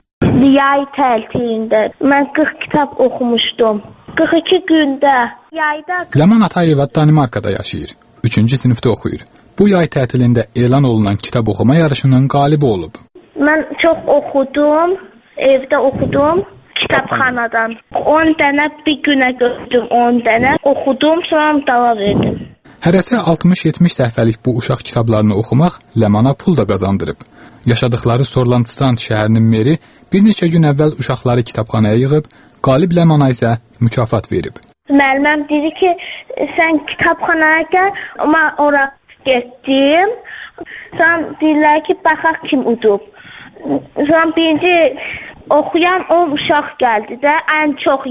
Yay tətilində mən 40 kitab oxumuşdum. 42 gündə yayda... Ləman Atayeva Danimarkada yaşayır. 3-cü sinifdə oxuyur. Bu yay tətilində elan olunan kitab oxuma yarışının qalibi olub. Mən çox oxudum, evdə oxudum, kitabxanadan. 10 dənə bir günə gördüm, 10 dənə oxudum, sonra dava verdim. Hərəsi 60-70 səhifəlik bu uşaq kitablarını oxumaq Ləmana pul da qazandırıb. Yaşadıkları Sorlandstrand şəhərinin meri bir neçə gün əvvəl uşaqları kitabxanaya yığıb, qalib Ləmana isə mükafat verib. Müəlliməm dedi ki, sən kitabxanaya gəl, amma ora getdim. Sonra deyirlər ki, baxaq kim udub. Sonra birinci oxuyan 10 uşaq gəldi də, ən çox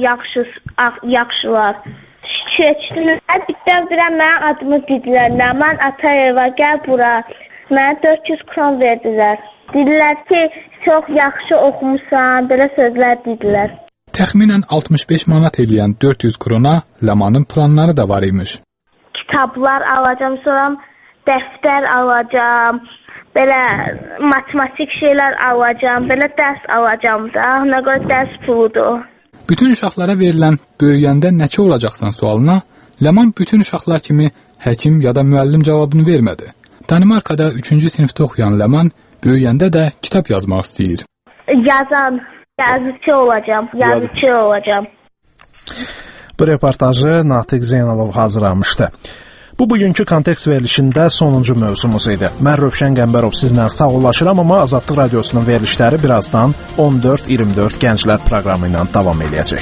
yaxşılar. Seçdilər, birdən mənim adımı dedilər. Ləman Atayeva, gəl bura. Mənə 400 kron verdilər. Dedilər ki, çox yaxşı oxumusan, belə sözlər dedilər. Təxminən 65 manat eləyən 400 krona Ləmanın planları da var imiş. Kitablar alacağım, sonra dəftər alacağım, belə matematik şeylər alacağım, belə dərs alacağım da, nə qədər dərs puludur. Bütün uşaqlara verilən böyüyəndə nəçə olacaqsan sualına Ləman bütün uşaqlar kimi həkim ya da müəllim cavabını vermədi. Danimarkada 3-cü sinifdə oxuyan Ləman böyüyəndə də kitab yazmaq istəyir. Yazıcı olacağam. Bu reportajı Natiq Zeynalov hazırlamışdı. Bu bugünkü kontekst verilişində sonuncu mövzumuz idi. Mən Rövşən Qəmbərov sizlə sağollaşıram, amma Azadlıq Radiosunun verilişləri birazdan 14-24 Gənclər proqramı ilə davam edəcək.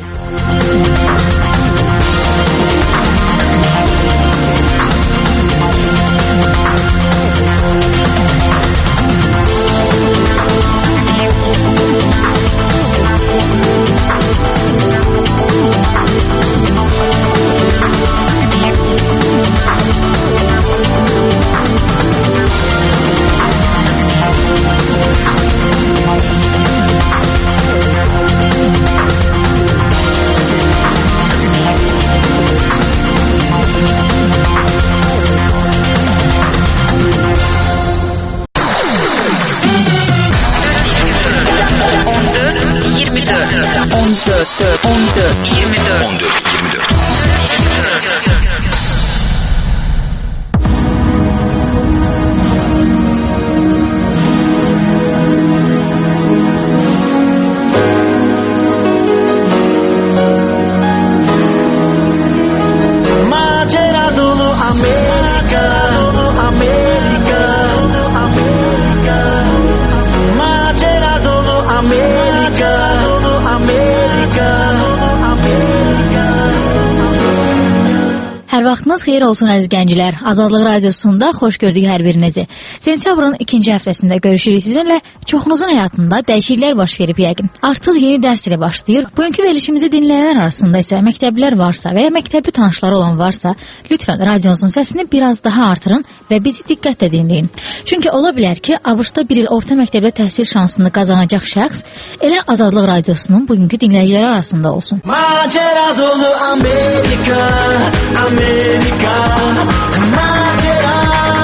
Vaxtınız xeyir olsun əziz gənclər. Azadlıq Radiosunda xoş gördük hər birinizi. Sentyabrın 2-ci həftəsində görüşürük sizinlə. Çoxunuzun həyatında dəyişikliklər baş verib yəqin. Artıq yeni dərs ilə başlayır. Bugünkü verilişimizi dinləyənlər arasında isə məktəblilər varsa və ya məktəbli tanışları olan varsa, lütfən radionuzun səsini biraz daha artırın və bizi diqqətlə dinləyin. Çünki ola bilər ki, ABŞ-da bir il orta məktəbdə təhsil şansını qazanacaq şəxs elə Azadlıq Radiosunun bugünkü dinləyiciləri arasında olsun. Macera dolu Amerika, Amerika, macera,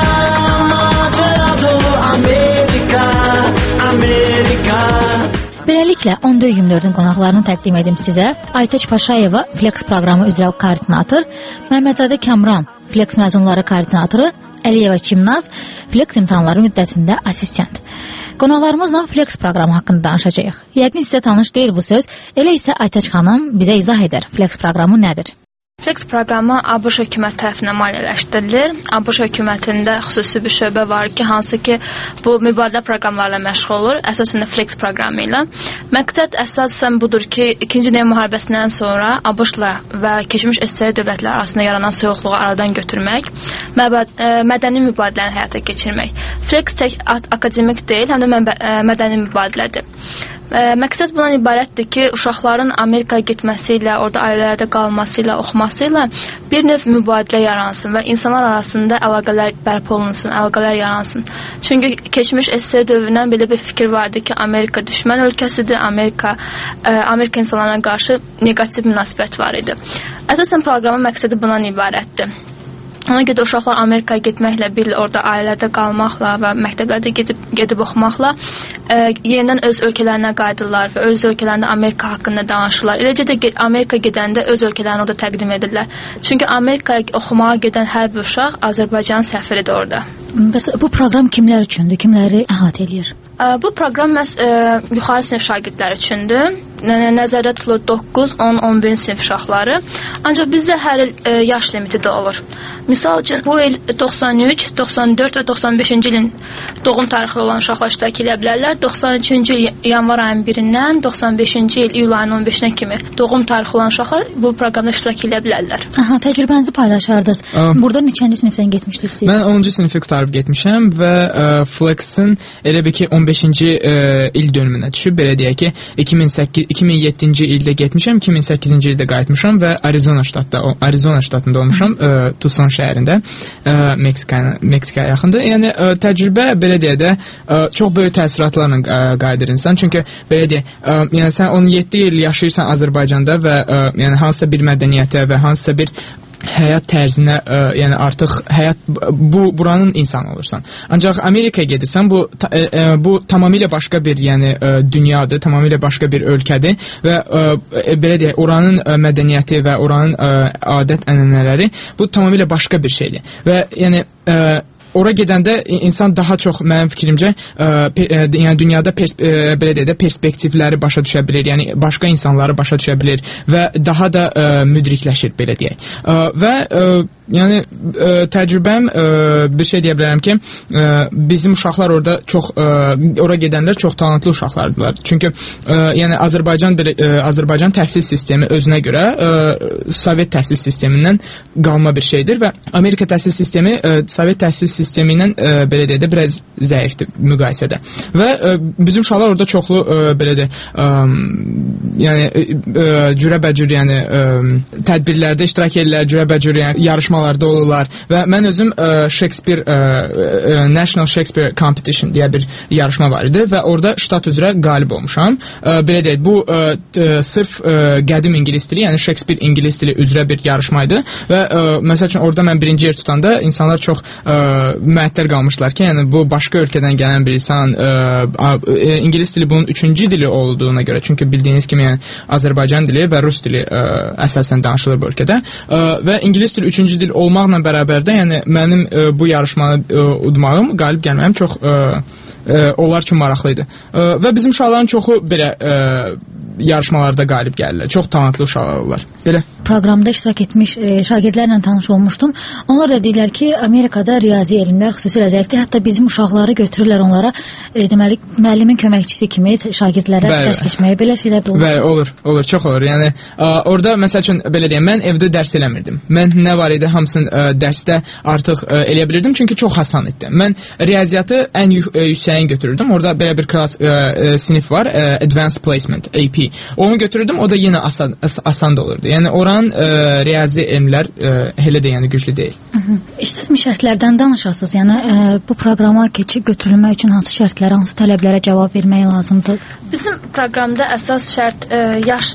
macera dolu Amerika, Amerika. Beləliklə 14-24-ün qonaqlarını təqdim edim sizə. Aytaç Paşayeva, Flex proqramı üzrə koordinator, Məmmədzadə Kamran, Flex məzunları koordinatoru, Əliyeva Çimnaz, Flex imtahanları müddətində assistent. Qonaqlarımızla Flex proqramı haqqında danışacağıq. Yəqin sizə tanış deyil bu söz, elə isə Aytaç xanım bizə izah edər. Flex proqramı nədir? Flex proqramı ABŞ hökumət tərəfindən maliyyələşdirilir. ABŞ hökumətində xüsusi bir şöbə var ki, hansı ki bu mübadilə proqramlarla məşğul olur, əsasən Flex proqramı ilə. Məqsəd əsasən budur ki, 2-ci Dünya müharibəsindən sonra ABŞ-la və keçmiş SSR dövlətləri arasında yaranan soyuqluğu aradan götürmək, mədəni mübadirəni həyata keçirmək. Flex tək akademik deyil, həm də mədəni mübadilədir. Məqsəd bundan ibarətdir ki, uşaqların Amerikaya getməsi ilə, orada ailələrdə qalması ilə, oxuması ilə bir növ mübadilə yaransın və insanlar arasında əlaqələr bərpa olunsun, əlaqələr yaransın. Çünki keçmiş SSR dövründən belə bir fikir vardı ki, Amerika düşmən ölkəsidir, Amerika insanlarına qarşı negativ münasibət var idi. Əsasən proqramın məqsədi bundan ibarətdir. Ona görə uşaqlar Amerikaya getməklə, bir orada ailədə qalmaqla və məktəblərdə gedib oxumaqla yenidən öz ölkələrinə qayıdırlar və öz ölkələrində Amerika haqqında danışırlar. Eləcə də Amerika gedəndə öz ölkələrini orada təqdim edirlər. Çünki Amerikaya oxumağa gedən hər bir uşaq Azərbaycanın səfiridir orada. Bəs bu proqram kimlər üçündür, kimləri əhatə edir? Bu proqram yuxarı sinif şagirdləri üçündür. Nəzərdə tutulur 9, 10, 11 sinif uşaqları. Ancaq bizdə hər il yaş limiti də olur. Misal üçün, bu il 93, 94 və 95-ci ilin doğum tarixi olan uşaqlar iştirak edə bilərlər. 93-cü il yanvar ayının 1-dən 95-ci il iyul ayının 15-nə kimi doğum tarixi olan uşaqlar bu proqramda iştirak edə bilərlər. Aha, təcrübənizi paylaşardınız. Burada neçənci sinifdən getmişdiniz siz? Mən 10-cu sinifi qutarıb getmişəm və Flex'in elə bir ki 15-ci il dönümünə düşüb, belə deyək ki 2007-ci ildə getmişəm, 2008-ci ildə qayıtmışam və Arizona ştatında olmuşam, Tucson şəhərində, Meksikaya yaxında. Yəni təcrübə belə deyə də çox böyük təəssüratlarla qayıdır insan. Çünki belə deyək, yəni sən 17 il yaşayırsan Azərbaycanda və yəni hansısa bir mədəniyyətə və hansısa bir həyat tərzinə, yəni artıq buranın insanı olursan. Ancaq Amerikaya gedirsən, bu tamamilə başqa bir, yəni dünyadır, tamamilə başqa bir ölkədir və belə deyək, oranın mədəniyyəti və oranın adət-ənənələri bu tamamilə başqa bir şeydir. Və yəni ora gedəndə insan daha çox, mənim fikrimcə, yəni dünyada belə deyək də perspektivləri başa düşə bilir, yəni başqa insanları başa düşə bilir və daha da müdrikləşir, belə deyək. Və Yəni təcrübəm bir şey deyə bilərəm ki, bizim uşaqlar orada ora gedənlər çox talantlı uşaqlardılar. Çünki yəni Azərbaycan təhsil sistemi özünə görə Sovet təhsil sistemindən qalma bir şeydir və Amerika təhsil sistemi Sovet təhsil sistemi ilə belə deyə də biraz zəifdir müqayisədə. Və bizim uşaqlar orada çoxlu belə də yəni cürəbəcür yəni tədbirlərdə iştirak edirlər, cürəbəcür yəni yarışmalarda olurlar və mən özüm National Shakespeare Competition deyə bir yarışma var idi və orada ştat üzrə qalib olmuşam. Belə deyək, bu sırf qədim ingilis dili, yəni Shakespeare ingilis dili üzrə bir yarışmaydı və məsəl üçün orada mən birinci yer tutanda insanlar çox müəttəl qalmışlar ki, yəni bu başqa ölkədən gələn bir insan, ingilis dili bunun üçüncü dili olduğuna görə, çünki bildiyiniz kimi yəni Azərbaycan dili və Rus dili əsasən danışılır bu ölkədə və ingilis dili üçüncü dil olmaqla bərabərdə, yəni mənim bu yarışmanı udmağım, qalib gəlməyim çox onlar üçün maraqlı idi. Və bizim uşaqların çoxu belə yarışmalarda qalib gəlirlər. Çox talantlı uşaqlar olurlar. Belə. Proqramda iştirak etmiş şagirdlərlə tanış olmuşdum. Onlar da deyirlər ki, Amerikada riyazi elmlər xüsusilə zəifdir. Hətta bizim uşaqları götürürlər onlara, deməli, müəllimin köməkçisi kimi şagirdlərə dərs keçməyə belə şeylər də olur. Bəli, olur, çox olur. Yəni orada məsəl üçün belə deyim, mən evdə dərs eləmirdim. Mən nə var idi, hamısını dərsdə artıq eləyə bilirdim, çünki çox asan idi. Mən riyaziyyatı ən yüksəyin götürürdüm. Orada belə bir klass sinif var, Advanced Placement, AP. Onu götürürdüm, o da yenə asan da olurdu. Yəni oranın riyazi elmlər elə də yəni güclü deyil. İşlətmə şərtlərdən danışasınız. Yəni bu proqrama götürülmək üçün hansı şərtlərə, hansı tələblərə cavab vermək lazımdır? Bizim proqramda əsas şərt yaş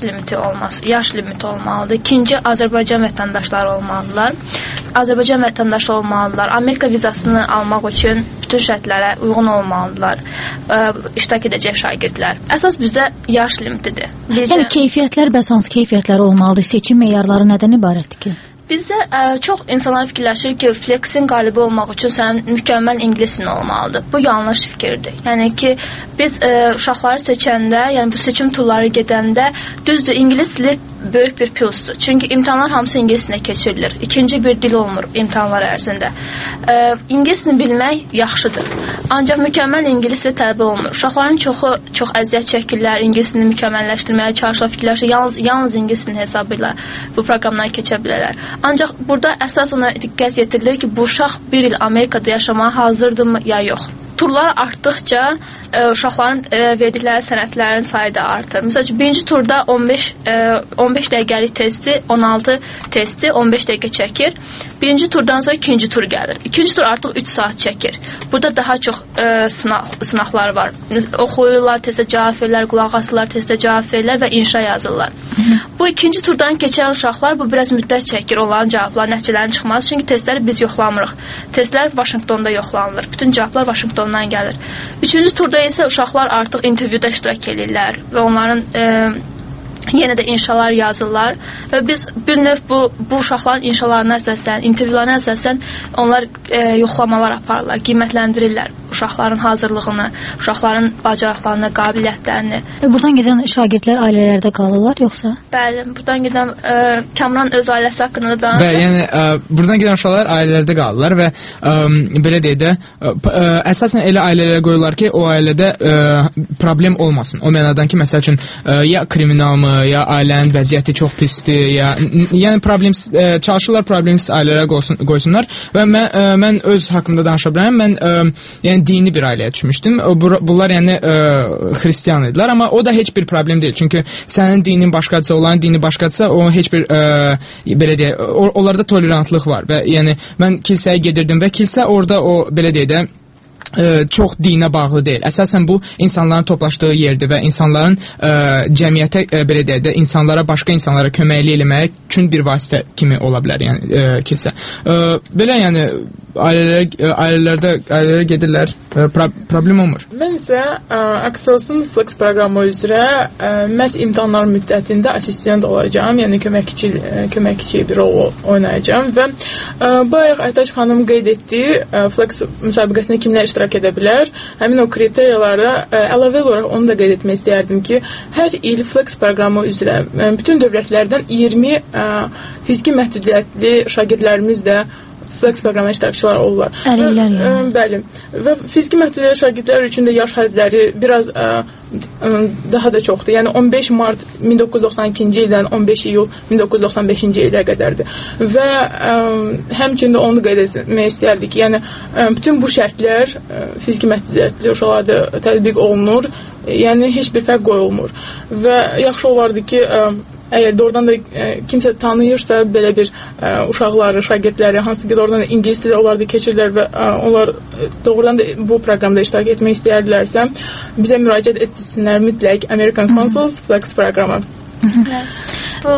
limiti olmalıdır. İkinci, Azərbaycan vətəndaşları olmalıdırlar. Azərbaycan vətəndaşı olmalıdırlar. Amerika vizasını almaq üçün bütün şərtlərə uyğun olmalıdırlar. İştirak edəcək şagirdlər. Əsas bizdə yaş limitidir. Yəni keyfiyyətlər bəs hansı keyfiyyətlər olmalıdır? Seçim meyarları nədən ibarətdir ki? Bizdə çox insanlar fikirləşir ki, Flexin qalibi olmaq üçün sənin mükəmməl ingilisin olmalıdır. Bu yanlış fikirdir. Yəni ki, biz uşaqları seçəndə, yəni bu seçim turları gedəndə, düzdür, ingilis dili böyük bir plusdur. Çünki imtahanlar hamısı ingilislə keçirilir. İkinci bir dil olmur imtahanlar ərzində. İngilisini bilmək yaxşıdır. Ancaq mükəmməl ingilislə tələb olunur. Uşaqların çoxu çox əziyyət çəkirlər, ingilisini mükəmməlləşdirməyə çalışırlar, fikirləşir, yalnız ingilisini hesabı ilə bu proqramdan keçə bilərlər. Ancaq burada əsas ona diqqət yetirilir ki, bu uşaq bir il Amerikada yaşamağa hazırdırmı ya yox. Turlar artdıqca uşaqların verdikləri sənədlərin sayı da artır. Məsələn, birinci turda 15 dəqiqəlik testi, 16 testi 15 dəqiqə çəkir. Birinci turdan sonra ikinci tur gəlir. İkinci tur artıq 3 saat çəkir. Burada daha çox sınaqlar var. Oxuyurlar, testə cavab verirlər, qulaq asırlar, testə cavab verirlər və inşa yazırlar. Bu ikinci turdan keçən uşaqlar bu biraz müddət çəkir, onların cavabları, nəticələrin çıxması. Çünki testləri biz yoxlamırıq. Testlər Vaşinqtonda yoxlanılır. Bütün cavablar Vaşinqtondan gəlir. Üçüncü turda isə uşaqlar artıq intervyuda iştirak edirlər və onların yenə də inşalar yazırlar və biz bir növ bu uşaqların inşalarına əsasən, intervyularına əsasən onlar yoxlamalar aparırlar, qiymətləndirirlər uşaqların hazırlığını, uşaqların bacarıqlarını, qabiliyyətlərini. Buradan gedən şagirdlər ailələrdə qalırlar, yoxsa? Bəli, buradan gedən Kamran öz ailəsi haqqında da danışır. Bəli, yəni buradan gedən uşaqlar ailələrdə qalırlar və belə deyək də əsasən elə ailələrə qoyurlar ki, o ailədə problem olmasın. O mənadan ki, məsəl üçün ya kriminalmı, ya ailənin vəziyyəti çox pisdir, ya yəni çalışırlar problemsiz ailələrə qoysunlar və mən öz haqqımda danışa bilərəm. Mən yəni dini bir ailəyə düşmüşdüm. Bunlar yəni xristian idilər, amma o da heç bir problem deyil. Çünki sənin dinin başqadırsa, onların dini başqadırsa, o heç bir belə deyək, onlarda tolerantlıq var və yəni mən kilsəyə gedirdim və kilsə orada o belə deyək də çox dinə bağlı deyil. Əsasən bu insanların toplaşdığı yerdir və insanların cəmiyyətə belə deyək də insanlara, başqa insanlara köməklik eləmək üçün bir vasitə kimi ola bilər, yəni kilsə. Belə yəni ailələrə gedirlər, problem olmur. Mən isə Axels'ın Flex proqramı üzrə məhz imtahanlar müddətində assistent olacağam, yəni köməkçi bir rol oynayacağam və bayaq Aytaç xanım qeyd etdiyi Flex müsabiqəsində kimlər iştirak edə bilər? Həmin o kriteriyalarda əlavə olaraq onu da qeyd etmək istəyərdim ki, hər il Flex proqramı üzrə bütün dövlətlərdən 20 fiziki məhdudiyyətli şagirdlərimiz də Flex proqramı iştirakçılar olurlar. Əlillər yəni. Bəli. Və fiziki məhdudiyyətli şagirdlər üçün də yaş hədləri biraz daha da çoxdur. Yəni 15 mart 1992-ci ildən 15 iyul 1995-ci ilə qədərdir. Və həmçində onu qeyd etmək istərdik ki, yəni bütün bu şərtlər fiziki məhdudiyyətli uşaqlarda tətbiq olunur. Yəni heç bir fərq qoyulmur. Və yaxşı olardı ki, əgər doğrudan da kimsə tanıyırsa belə bir uşaqları, şagirdləri, hansı ki doğrudan da ingilis dili onlarda keçirlər və onlar doğrudan da bu proqramda iştirak etmək istəyərdilərsə, bizə müraciət etsinlər mütləq American Council's Flex proqramı. Bu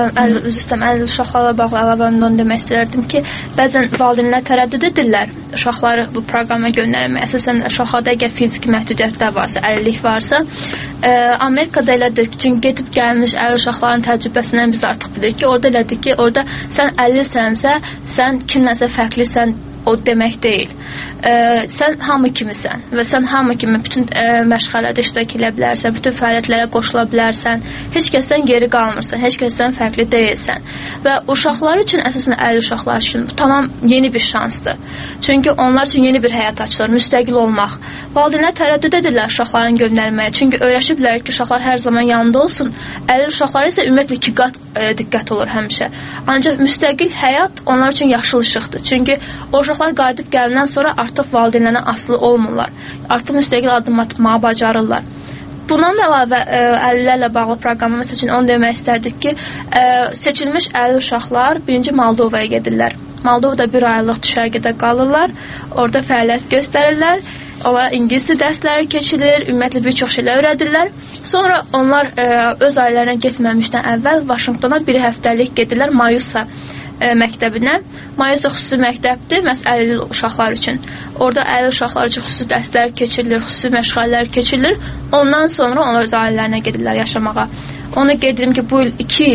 əlil uşaqlarla bağlı əlavəmdən demək istəyərdim ki, bəzən valideynlər tərəddüd edirlər uşaqları bu proqrama göndərmək. Əsasən uşaqlarda əgər fiziki məhdudiyyətlər varsa, əlillik varsa, Amerikada elədir ki, çünki gedib gəlmiş əlil uşaqların təcrübəsindən biz artıq bilirik ki, orada elədir ki, orada sən əlilsənsə, sən kimləsə fərqlisən, o demək deyil. Sən hamı kimisən və sən hamı kimi bütün məşğələdə iştirak edə bilərsən, bütün fəaliyyətlərə qoşula bilərsən, heç kəsdən geri qalmırsan, heç kəsdən fərqli deyilsən. Və uşaqlar üçün, əsasən əlil uşaqlar üçün bu tamam yeni bir şansdır. Çünki onlar üçün yeni bir həyat açılır, müstəqil olmaq. Valideynlər tərəddüd edirlər uşaqların göndərməyə, çünki öyrəşiblər ki, uşaqlar hər zaman yanında olsun. Əlil uşaqlar isə ümumiyyətlə 2 qat diqqət olur həmişə. Ancaq müstəqil həyat onlar üçün yaşılışıqdır. Çünki o uşaqlar qayıdıb gələndən sonra artıq valideynlərdən asılı olmurlar. Artıq müstəqil addım atmağı bacarırlar. Bundan əlavə əlillərlə bağlı proqramı məsəl üçün onu demək istərdik ki, seçilmiş əlil uşaqlar birinci Moldovaya gedirlər. Moldovada 1 aylıq düşərgədə qalırlar, orada fəaliyyət göstərirlər. Onlara ingilis dərsləri keçilir, ümumiyyətlə bir çox şeylər öyrədirlər. Sonra onlar öz ailələrine getməmişdən əvvəl Vaşinqtona 1 həftəlik gedirlər Mayusa məktəbinə. Mayusa xüsusi məktəbdir, məhz əlil uşaqlar üçün. Orada əlil uşaqlar üçün xüsusi dərslər keçirilir, xüsusi məşğələlər keçirilir. Ondan sonra onlar öz ailələrine gedirlər yaşamağa. Onu qeyd edim ki, bu il 2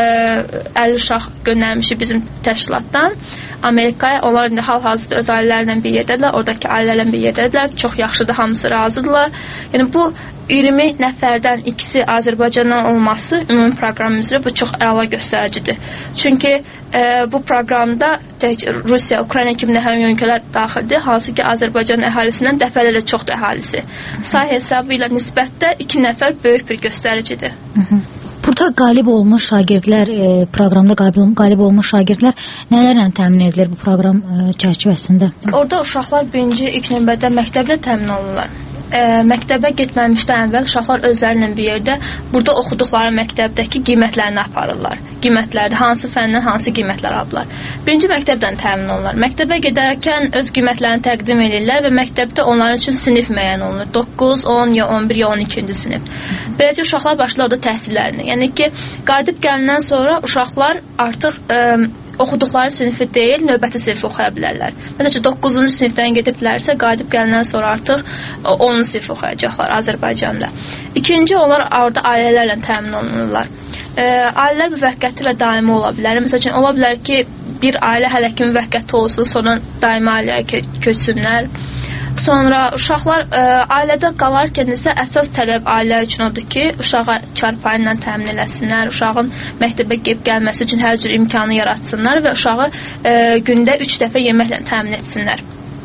əlil uşaq göndərmişik bizim təşkilatdan Amerikaya. Onlar indi hal-hazırda öz ailələrlə bir yerdədirlər, oradakı ailələrlə bir yerdədirlər. Çox yaxşıdır, hamısı razıdırlar. Yəni bu 20 nəfərdən ikisi Azərbaycandan olması ümumi proqram üzrə bu çox əla göstəricidir. Çünki bu proqramda tək Rusiya, Ukrayna kimi həmin ölkələr daxildir, hansı ki Azərbaycan əhalisindən dəfələrlə çoxdur əhalisi. Say hesabı ilə nisbətdə 2 nəfər böyük bir göstəricidir. Burada qalib olmuş şagirdlər, proqramda qalib olmuş şagirdlər nələrlə təmin edilir bu proqram çərçivəsində? Orada uşaqlar birinci ilk növbədə məktəblə təmin olunurlar. Məktəbə getməmişdən əvvəl uşaqlar özlərlə bir yerdə burada oxuduqları məktəbdəki qiymətlərini aparırlar. Qiymətləri, hansı fəndən hansı qiymətlər alırlar. Birinci məktəbdən təmin olunurlar. Məktəbə gedərkən öz qiymətlərini təqdim edirlər və məktəbdə onlar üçün sinif müəyyən olunur. 9, 10, ya 11, ya 12-ci sinif. Beləcə uşaqlar başlayır orada təhsillərini. Yəni ki, qayıdıb gəlindən sonra uşaqlar artıq oxuduqları sinifi deyil, növbəti sinifi oxuya bilərlər. Məsələn, 9-cu sinifdən gediblərsə, qayıdıb gəlindən sonra artıq 10-cu sinifi oxuyacaqlar Azərbaycanda. İkinci, onlar orada ailələrlə təmin olunurlar. Ailələr müvəqqəti və daimi ola bilər. Məsələn, ola bilər ki, bir ailə hələ ki müvəqqəti olsun, sonra daimi ailəyə köçsünlər. Sonra uşaqlar ailədə qalarkən isə əsas tələb ailə üçün odur ki, uşağa çarpayı ilə təmin eləsinlər, uşağın məktəbə gedib gəlməsi üçün hər cür imkanı yaratsınlar və uşağı gündə 3 dəfə yeməklə təmin etsinlər.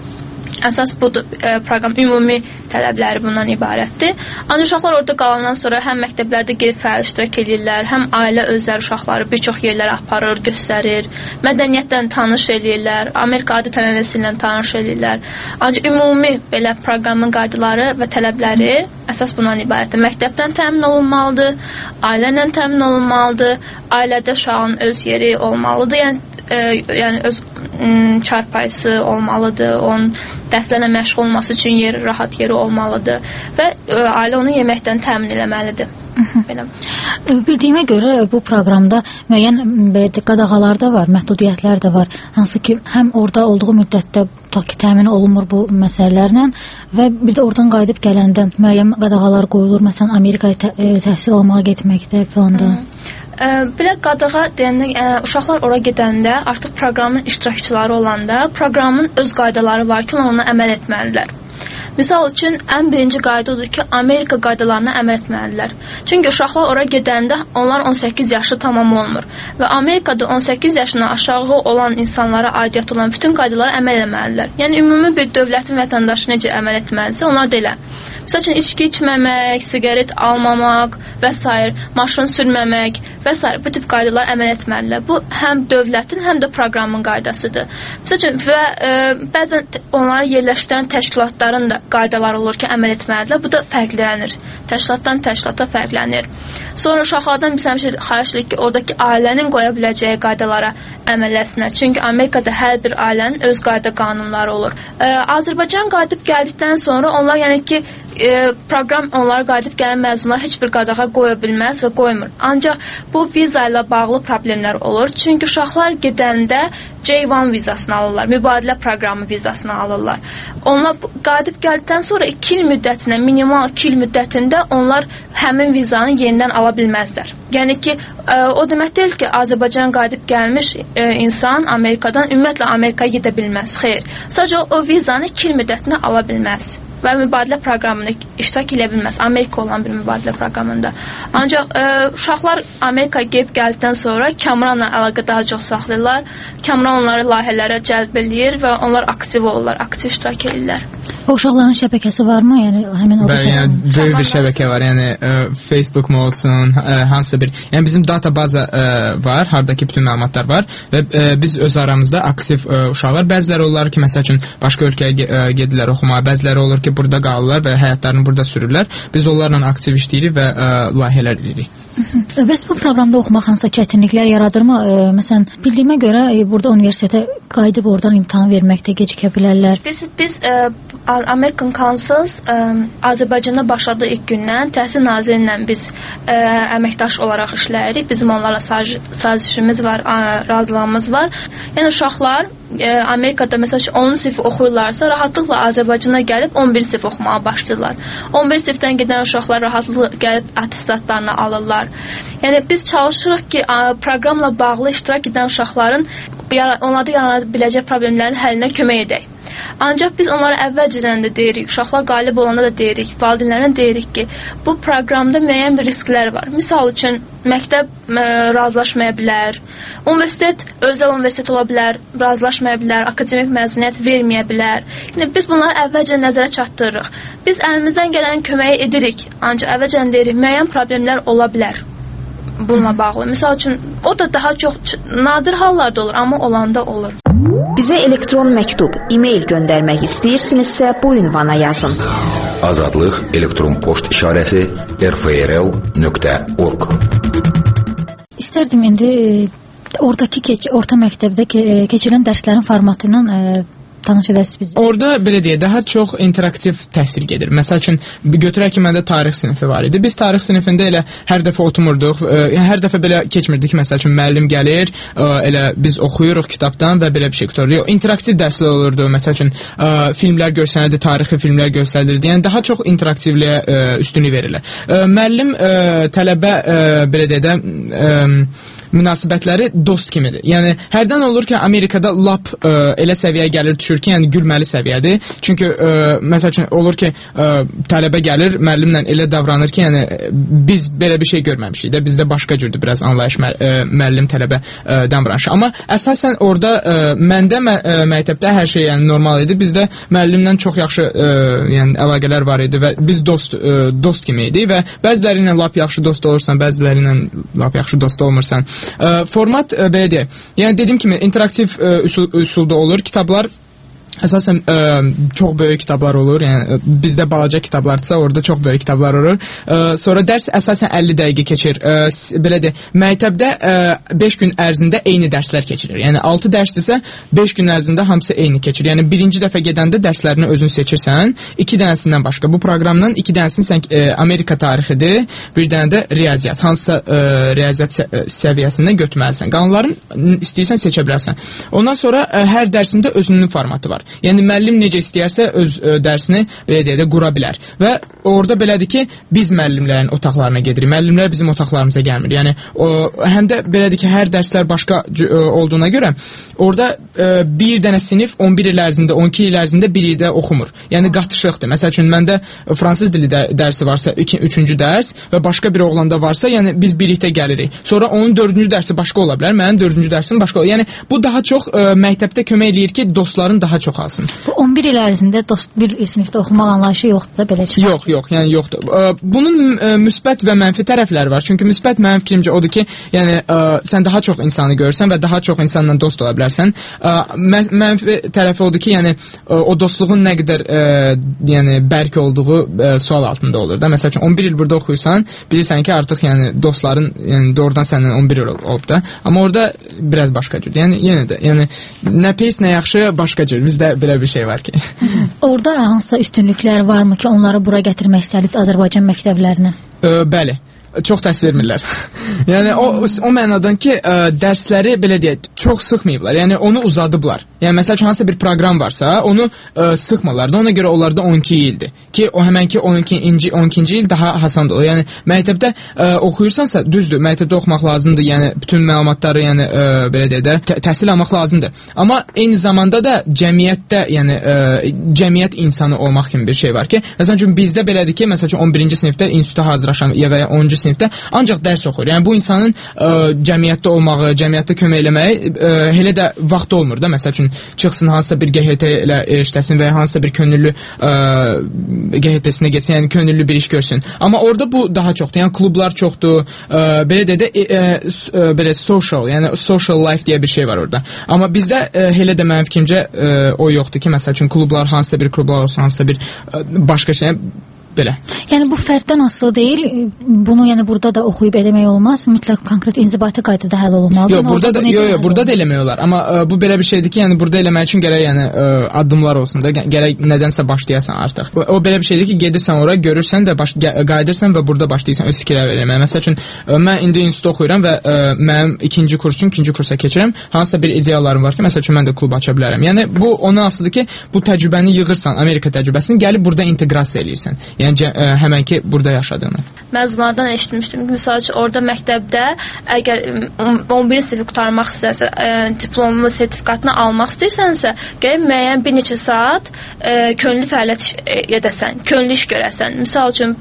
Əsas budur, proqram ümumi tələbləri bundan ibarətdir. Ancaq uşaqlar orada qalandan sonra həm məktəblərdə gedib fəal iştirak edirlər, həm ailə özləri uşaqları bir çox yerlərə aparır, göstərir, mədəniyyətlə tanış edirlər, Amerika adi tənəvvəsi ilə tanış edirlər. Ancaq ümumi belə proqramın qaydaları və tələbləri əsas bundan ibarətdir. Məktəbdən təmin olunmalıdır, ailə ilə təmin olunmalıdır, ailədə uşağın öz yeri olmalıdır, yəni öz çarpayısı olmalıdır, onun dərslərlə məşğul olması üçün rahat yeri olmalıdır və ailə onu yeməkdən təmin eləməlidir. Belə. Bildiyimə görə bu proqramda müəyyən qadağalar da var, məhdudiyyətlər də var. Hansı ki, həm orada olduğu müddətdə təmin olunmur bu məsələlərlə və bir də oradan qayıdıb gələndə müəyyən qadağalar qoyulur. Məsələn, Amerikaya təhsil almağa getməkdə falan da. Belə qadağa deyəndə uşaqlar ora gedəndə artıq proqramın iştirakçıları olanda proqramın öz qaydaları var ki, ona əməl etməlidirlər. Misal üçün, ən birinci qayda odur ki, Amerika qaydalarına əməl etməlidirlər. Çünki uşaqlar ora gedəndə onlar 18 yaşı tamam olmur və Amerikada 18 yaşından aşağı olan insanlara aidiyyət olan bütün qaydalara əməl etməlidirlər. Yəni, ümumi bir dövlətin vətəndaşı necə əməl etməlisə, onlar da elə. Misal üçün, içki içməmək, siqaret almamaq və s. maşın sürməmək və s. bu tip qaydalar əməl etməlidirlər. Bu, həm dövlətin, həm də proqramın qaydasıdır. Misal üçün, və bəzən onları yerləşdirən təşkilatların da qaydalar olur ki, əməl etməlidirlər. Bu da fərqlənir. Təşkilatdan təşkilata fərqlənir. Sonra uşaqlardan biz həmişə xahiş edirik ki, oradakı ailənin qoya biləcəyi qaydalara əməl etsinlər. Çünki Amerikada hər bir ailənin öz qayda qanunları olur. Azərbaycan qayıdıb gəldikdən sonra onlar, yəni ki, proqram onlara qayıdıb gələn məzunlar heç bir qadağa qoya bilməz və qoymur. Ancaq bu viza ilə bağlı problemlər olur. Çünki uşaqlar gedəndə J1 vizasını alırlar, mübadilə proqramı vizasını alırlar. Onlar qayıdıb gəldikdən sonra 2 il müddətinə, minimal 2 il müddətində onlar həmin vizanı yenidən ala bilməzlər. Yəni ki, o demək deyil ki, Azərbaycan qayıdıb gəlmiş insan Amerikadan ümumiyyətlə Amerikaya gedə bilməz. Xeyr, sadəcə o vizanı 2 il müddətinə ala bilməz və mübadilə proqramında iştirak edə bilməz. Amerika olan bir mübadilə proqramında. Ancaq uşaqlar Amerikaya gedib gəldikdən sonra Kamranla əlaqə daha çox saxlayırlar. Kamran onları layihələrə cəlb edir və onlar aktiv olurlar, aktiv iştirak edirlər. O uşaqların şəbəkəsi varmı? Yəni həmin orada yəni böyük bir şəbəkə var. Yəni Facebook mu olsun, hansısa bir. Yəni bizim databaza var, hardakı bütün məlumatlar var və biz öz aramızda aktiv uşaqlar, bəziləri olurlar ki, məsəl üçün başqa ölkəyə gedirlər oxumağa, bəziləri olur ki, burada qalırlar və həyatlarını burada sürürlər. Biz onlarla aktiv işləyirik və layihələr edirik. Bəs bu proqramda oxumaq hansısa çətinliklər yaradırmı? Məsələn, bildiyimə görə burada universitetə qayıdıb oradan imtahan verməkdə gecikə bilərlər. Biz American Councils Azərbaycanda başladığı ilk gündən Təhsil Naziri ilə biz əməkdaş olaraq işləyirik. Bizim onlarla sazişimiz var, razılığımız var. Yəni uşaqlar Amerikada məsələn 10 sinif oxuyurlarsa, rahatlıqla Azərbaycana gəlib 11 sinif oxumağa başlayırlar. 11 sinifdən gedən uşaqlar rahatlıqla gəlib attestatlarını alırlar. Yəni biz çalışırıq ki, proqramla bağlı iştirak edən uşaqların onlarda yarana biləcək problemlərin həllinə kömək edək. Ancaq biz onlara əvvəlcədən də deyirik, uşaqlar qalib olanda da deyirik, valideynlərə deyirik ki, bu proqramda müəyyən bir risklər var. Misal üçün, məktəb razılaşmaya bilər, universitet, özəl universitet ola bilər, razılaşmaya bilər, akademik məzuniyyət verməyə bilər. Yəni, biz bunları əvvəlcə nəzərə çatdırırıq. Biz əlimizdən gələn köməyi edirik, ancaq əvvəlcə deyirik, müəyyən problemlər ola bilər bununla bağlı. Misal üçün, o da daha çox nadir hallarda olur, amma olanda olur. Bizə elektron məktub, e-mail göndərmək istəyirsinizsə, bu ünvana yazın. Azadlıq elektron poçt işarəsi rfrl.org. İstərdim indi oradakı orta məktəbdə keçirilən dərslərin formatı ilə tanış edəsiniz bizi. Orada belə deyə daha çox interaktiv təhsil gedir. Məsəl üçün götürək ki, məndə tarix sinifi var idi. Biz tarix sinifində elə hər dəfə oturmurduq. Hər dəfə belə keçmirdik. Məsəl üçün müəllim gəlir, elə biz oxuyuruq kitabdan və belə bir şey qutarır. Yox, interaktiv dərslər olurdu. Məsəl üçün filmlər göstərilirdi, tarixi filmlər göstərilirdi. Yəni daha çox interaktivliyə üstünlük verirlər. Müəllim tələbə belə deyə də münasibətləri dost kimidir. Yəni hərdən olur ki, Amerikada lap elə səviyyəyə gəlir, düşür ki, yəni gülməli səviyyədir. Çünki məsəl üçün olur ki, tələbə gəlir, müəllimlə elə davranır ki, yəni biz belə bir şey görməmişik də, bizdə başqa cürdür biraz anlayış müəllim tələbə davranışı. Amma əsasən orada məndə məktəbdə hər şey yəni normal idi. Bizdə müəllimlə çox yaxşı yəni əlaqələr var idi və biz dost kimi idi və bəziləri ilə lap yaxşı dost olursan, bəziləri ilə lap yaxşı dost olmursan. Format belə deyək. Yəni dediyim kimi interaktiv üsulda olur. Kitablar Əsasən çox böyük kitablar olur. Yəni bizdə balaca kitablardırsa, orada çox böyük kitablar olur. Sonra dərs əsasən 50 dəqiqə keçir. Belə də məktəbdə 5 gün ərzində eyni dərslər keçirir. Yəni 6 dərsdirsə 5 gün ərzində hamısı eyni keçir. Yəni birinci dəfə gedəndə dərslərini özün seçirsən. 2 dənəsindən başqa. Bu proqramdan 2 dənəsini sən Amerika tarixidir, bir dənə də riyaziyyat. Hansısa riyaziyyat səviyyəsində götürməlisən. Qalanların istəyirsən seçə bilərsən. Ondan sonra hər dərsində özünün formatı var. Yəni müəllim necə istəyərsə öz dərsini belə deyə də qura bilər. Və orada belədir ki, biz müəllimlərin otaqlarına gedirik. Müəllimlər bizim otaqlarımıza gəlmir. Yəni həm də belədir ki, hər dərslər başqa olduğuna görə orada bir dənə sinif 11 il ərzində, 12 il ərzində bir ildə oxumur. Yəni qatışıqdır. Məsəl üçün məndə fransız dili dərsi varsa, 3-cü dərs və başqa bir oğlanda varsa, yəni biz birlikdə gəlirik. Sonra onun 4-cü dərsi başqa ola bilər, mənim 4-cü dərsim başqa ola bilər. Yəni bu daha çox məktəbdə kömək eləyir ki, dostların daha çox alsın. Bu 11 il ərzində dost bir sinifdə oxumaq anlayışı yoxdur da belə çıxır. Yox, yəni yoxdur. Bunun müsbət və mənfi tərəfləri var. Çünki müsbət mənim fikrimcə odur ki, yəni sən daha çox insanı görürsən və daha çox insanla dost ola bilərsən. Mənfi tərəfi odur ki, yəni o dostluğun nə qədər yəni bərk olduğu sual altında olur da. Məsəl üçün 11 il burada oxuyursan, bilirsən ki, artıq yəni dostların yəni doğrudan səndən 11 il olub da. Amma orada biraz başqa cür. Yəni yenə də, yəni nə pis, nə yaxşı başqa cür. Bizdə belə bir şey var ki. Orada hansısa üstünlüklər varmı ki, onları bura gətirmək istərdiniz Azərbaycan məktəblərinə? Bəli. Çox dərs vermirlər. Yəni o mənadan ki, dərsləri belə deyək, çox sıxmayıblar. Yəni onu uzadıblar. Yəni məsəl üçün hansısa bir proqram varsa, onu sıxmalar da. Ona görə onlarda 12 ildir. Ki o həmənki 12-ci il daha asan olur. Yəni məktəbdə oxuyursansa, düzdür, məktəbdə oxumaq lazımdır. Yəni bütün məlumatları, yəni belə deyək də təhsil almaq lazımdır. Amma eyni zamanda da cəmiyyətdə, yəni cəmiyyət insanı olmaq kimi bir şey var ki, məsəl üçün bizdə belədir ki, məsəl üçün 11-ci sinifdə instituta hazırlaşan və ya 10-cu sinifdə ancaq dərs oxuyur. Yəni bu insanın cəmiyyətdə olmağı, cəmiyyətdə kömək eləməyi elə də vaxt olmur da. Məsəl üçün çıxsın hansısa bir QHT ilə işləsin və ya hansısa bir könüllü QHT-sinə getsin, yəni könüllü bir iş görsün. Amma orada bu daha çoxdur. Yəni klublar çoxdur. Belə də belə social, yəni social life deyə bir şey var orada. Amma bizdə elə də mənim fikrimcə o yoxdur ki, məsəl üçün klublar, hansısa bir klublar olsun, hansısa bir başqa şey belə. Yəni bu fərddən asılı deyil. Bunu yəni burada da oxuyub eləmək olmaz. Mütləq konkret inzibati qaydada həll olunmalıdır. Yox, burada da eləmək olar. Amma bu belə bir şeydir ki, yəni burada eləmək üçün gərək yəni addımlar olsun da, gərək nədənsə başlayasan artıq. O belə bir şeydir ki, gedirsən ora, görürsən və qayıdırsan və burada başlayırsan öz fikirlər verməyə. Məsəl üçün mən indi institutda oxuyuram və mənim ikinci kursa keçirəm. Hansısa bir ideyalarım var ki, məsəl üçün mən də klub aça bilərəm. Yəni bu ona asılıdır ki, bu təcrübəni yığırsan, Amerika təcrübəsini, gəlib burada inteqrasiya eləyirsən. Yəni həmən ki, burada yaşadığını. Məzunlardan eşitmişdim ki, misal üçün orada məktəbdə əgər 11-ci sinifi qurtarmaq istəyirsə, diplomu, sertifikatını almaq istəyirsənsə, gəlib müəyyən bir neçə saat könüllü fəaliyyət edəsən, könüllü iş görəsən. Misal üçün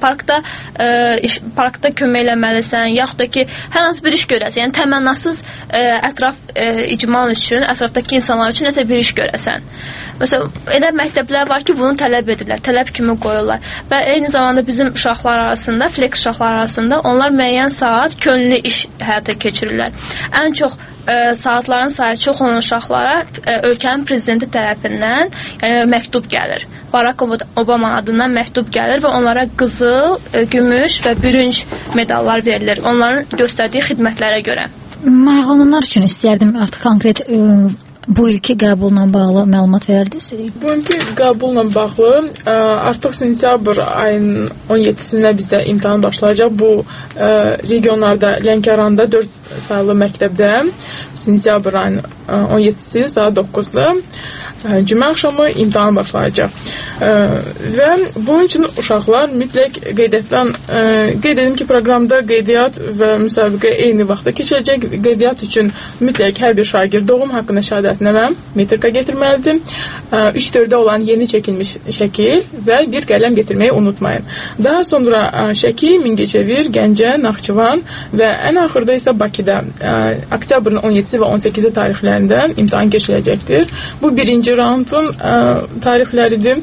parkda kömək eləməlisən, yaxud da ki, hər hansı bir iş görəsən. Yəni təmənnasız ətraf icmal üçün, ətrafdakı insanlar üçün nəsə bir iş görəsən. Məsələn, elə məktəblər var ki, bunu tələb edirlər, tələb kimi qoyurlar. Və eyni zamanda bizim uşaqlar arasında, flex uşaqlar arasında onlar müəyyən saat könüllü iş həyata keçirirlər. Ən çox saatların sayı çox olan uşaqlara ölkənin prezidenti tərəfindən məktub gəlir. Barack Obama adından məktub gəlir və onlara qızıl, gümüş və bürünc medallar verilir. Onların göstərdiyi xidmətlərə görə. Maraqlananlar üçün istəyərdim artıq konkret bu ilki qəbulla bağlı məlumat verərdiniz? Bu ilki qəbulla bağlı artıq sentyabr ayının 17-sində bizdə imtahan başlayacaq. Bu regionlarda, Lənkəranda 4 sayılı məktəbdə sentyabr ayının 17-si saat 9-da cümə axşamı imtahan başlayacaq. Və bunun üçün uşaqlar mütləq qeyd edim ki, proqramda qeydiyyat və müsabiqə eyni vaxtda keçəcək. Qeydiyyat üçün mütləq hər bir şagird doğum haqqında şəhadətnamə, metrika getirməlidir. 3-4-də olan yeni çəkilmiş şəkil və bir qələm getirməyi unutmayın. Daha sonra Şəki, Mingəçevir, Gəncə, Naxçıvan və ən axırda isə Bakıda oktyabrın 17-si və 18-i tarixlərində imtahan keçiriləcəkdir. Bu birinci raundun tarixləridir.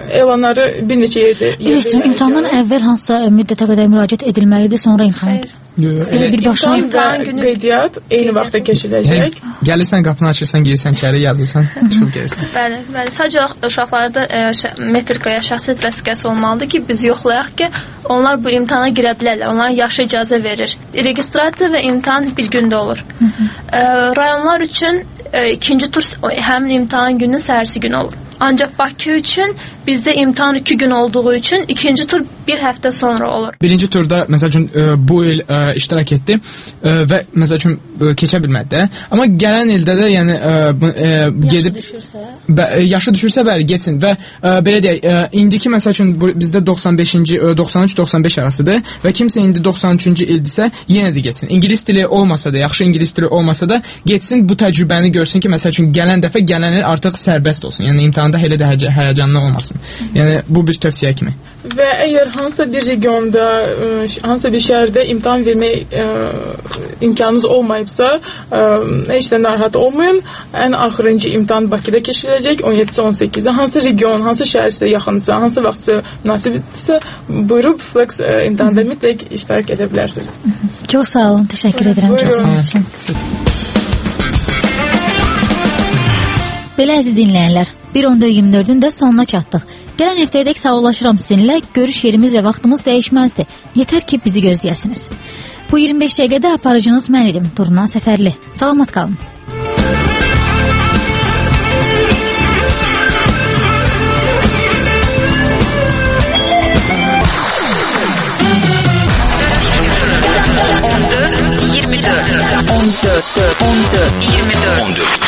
Elanları bir neçə yerdə imtahandan əvvəl hansısa müddətə qədər müraciət edilməlidir, sonra imtahan edilir? İmtahan və qeydiyyat eyni vaxtda keçiriləcək. Gəlirsən, qapını açırsan, girirsən içəri, yazırsan, çıxıb gəlirsən. Bəli. Sadəcə uşaqlarda metrikaya şəxsiyyət vəsiqəsi olmalıdır ki, biz yoxlayaq ki, onlar bu imtahana girə bilərlər. Onların yaşı icazə verir. Registrasiya və imtahan bir gündə olur. Rayonlar üçün ikinci tur həmin imtahan gününün səhərsi günü olur. Ancaq Bakı üçün bizdə imtahan 2 gün olduğu üçün ikinci tur bir həftə sonra olur. Birinci turda məsəl üçün bu il iştirak etdi və məsəl üçün keçə bilmədi də. Amma gələn ildə də yəni gedib yaşı düşürsə bəli getsin və belə deyək, indiki məsəl üçün bizdə 95-ci 93-95 arasıdır və kimsə indi 93-cü ildirsə yenə də getsin. İngilis dili olmasa da, yaxşı ingilis dili olmasa da getsin, bu təcrübəni görsün ki, məsəl üçün gələn dəfə gələn il artıq sərbəst olsun. Yəni imtahanda elə də həyəcanlı olmasın. Yəni bu bir tövsiyə kimi. Və əgər hansısa bir regionda, hansısa bir şəhərdə imtahan vermək imkanınız olmayıbsa, heç də narahat olmayın. Ən axırıncı imtahan Bakıda keçiriləcək 17-18-də. Hansı region, hansı şəhər sizə yaxınsa, hansı vaxtsa münasibətdirsə, buyurub Flex imtahanda mütləq iştirak edə bilərsiniz. Çox sağ olun, təşəkkür edirəm. Çox sağ olun. Belə əziz dinləyənlər, 1.24-ün də sonuna çatdıq. Gələn həftəyədək sağollaşıram sizinlə, görüş yerimiz və vaxtımız dəyişməzdir. Yetər ki, bizi gözləyəsiniz. Bu 25 dəqiqədə aparıcınız mən idim, Turna Səfərli. Salamat qalın. On dört, 24. 14, 24, 24.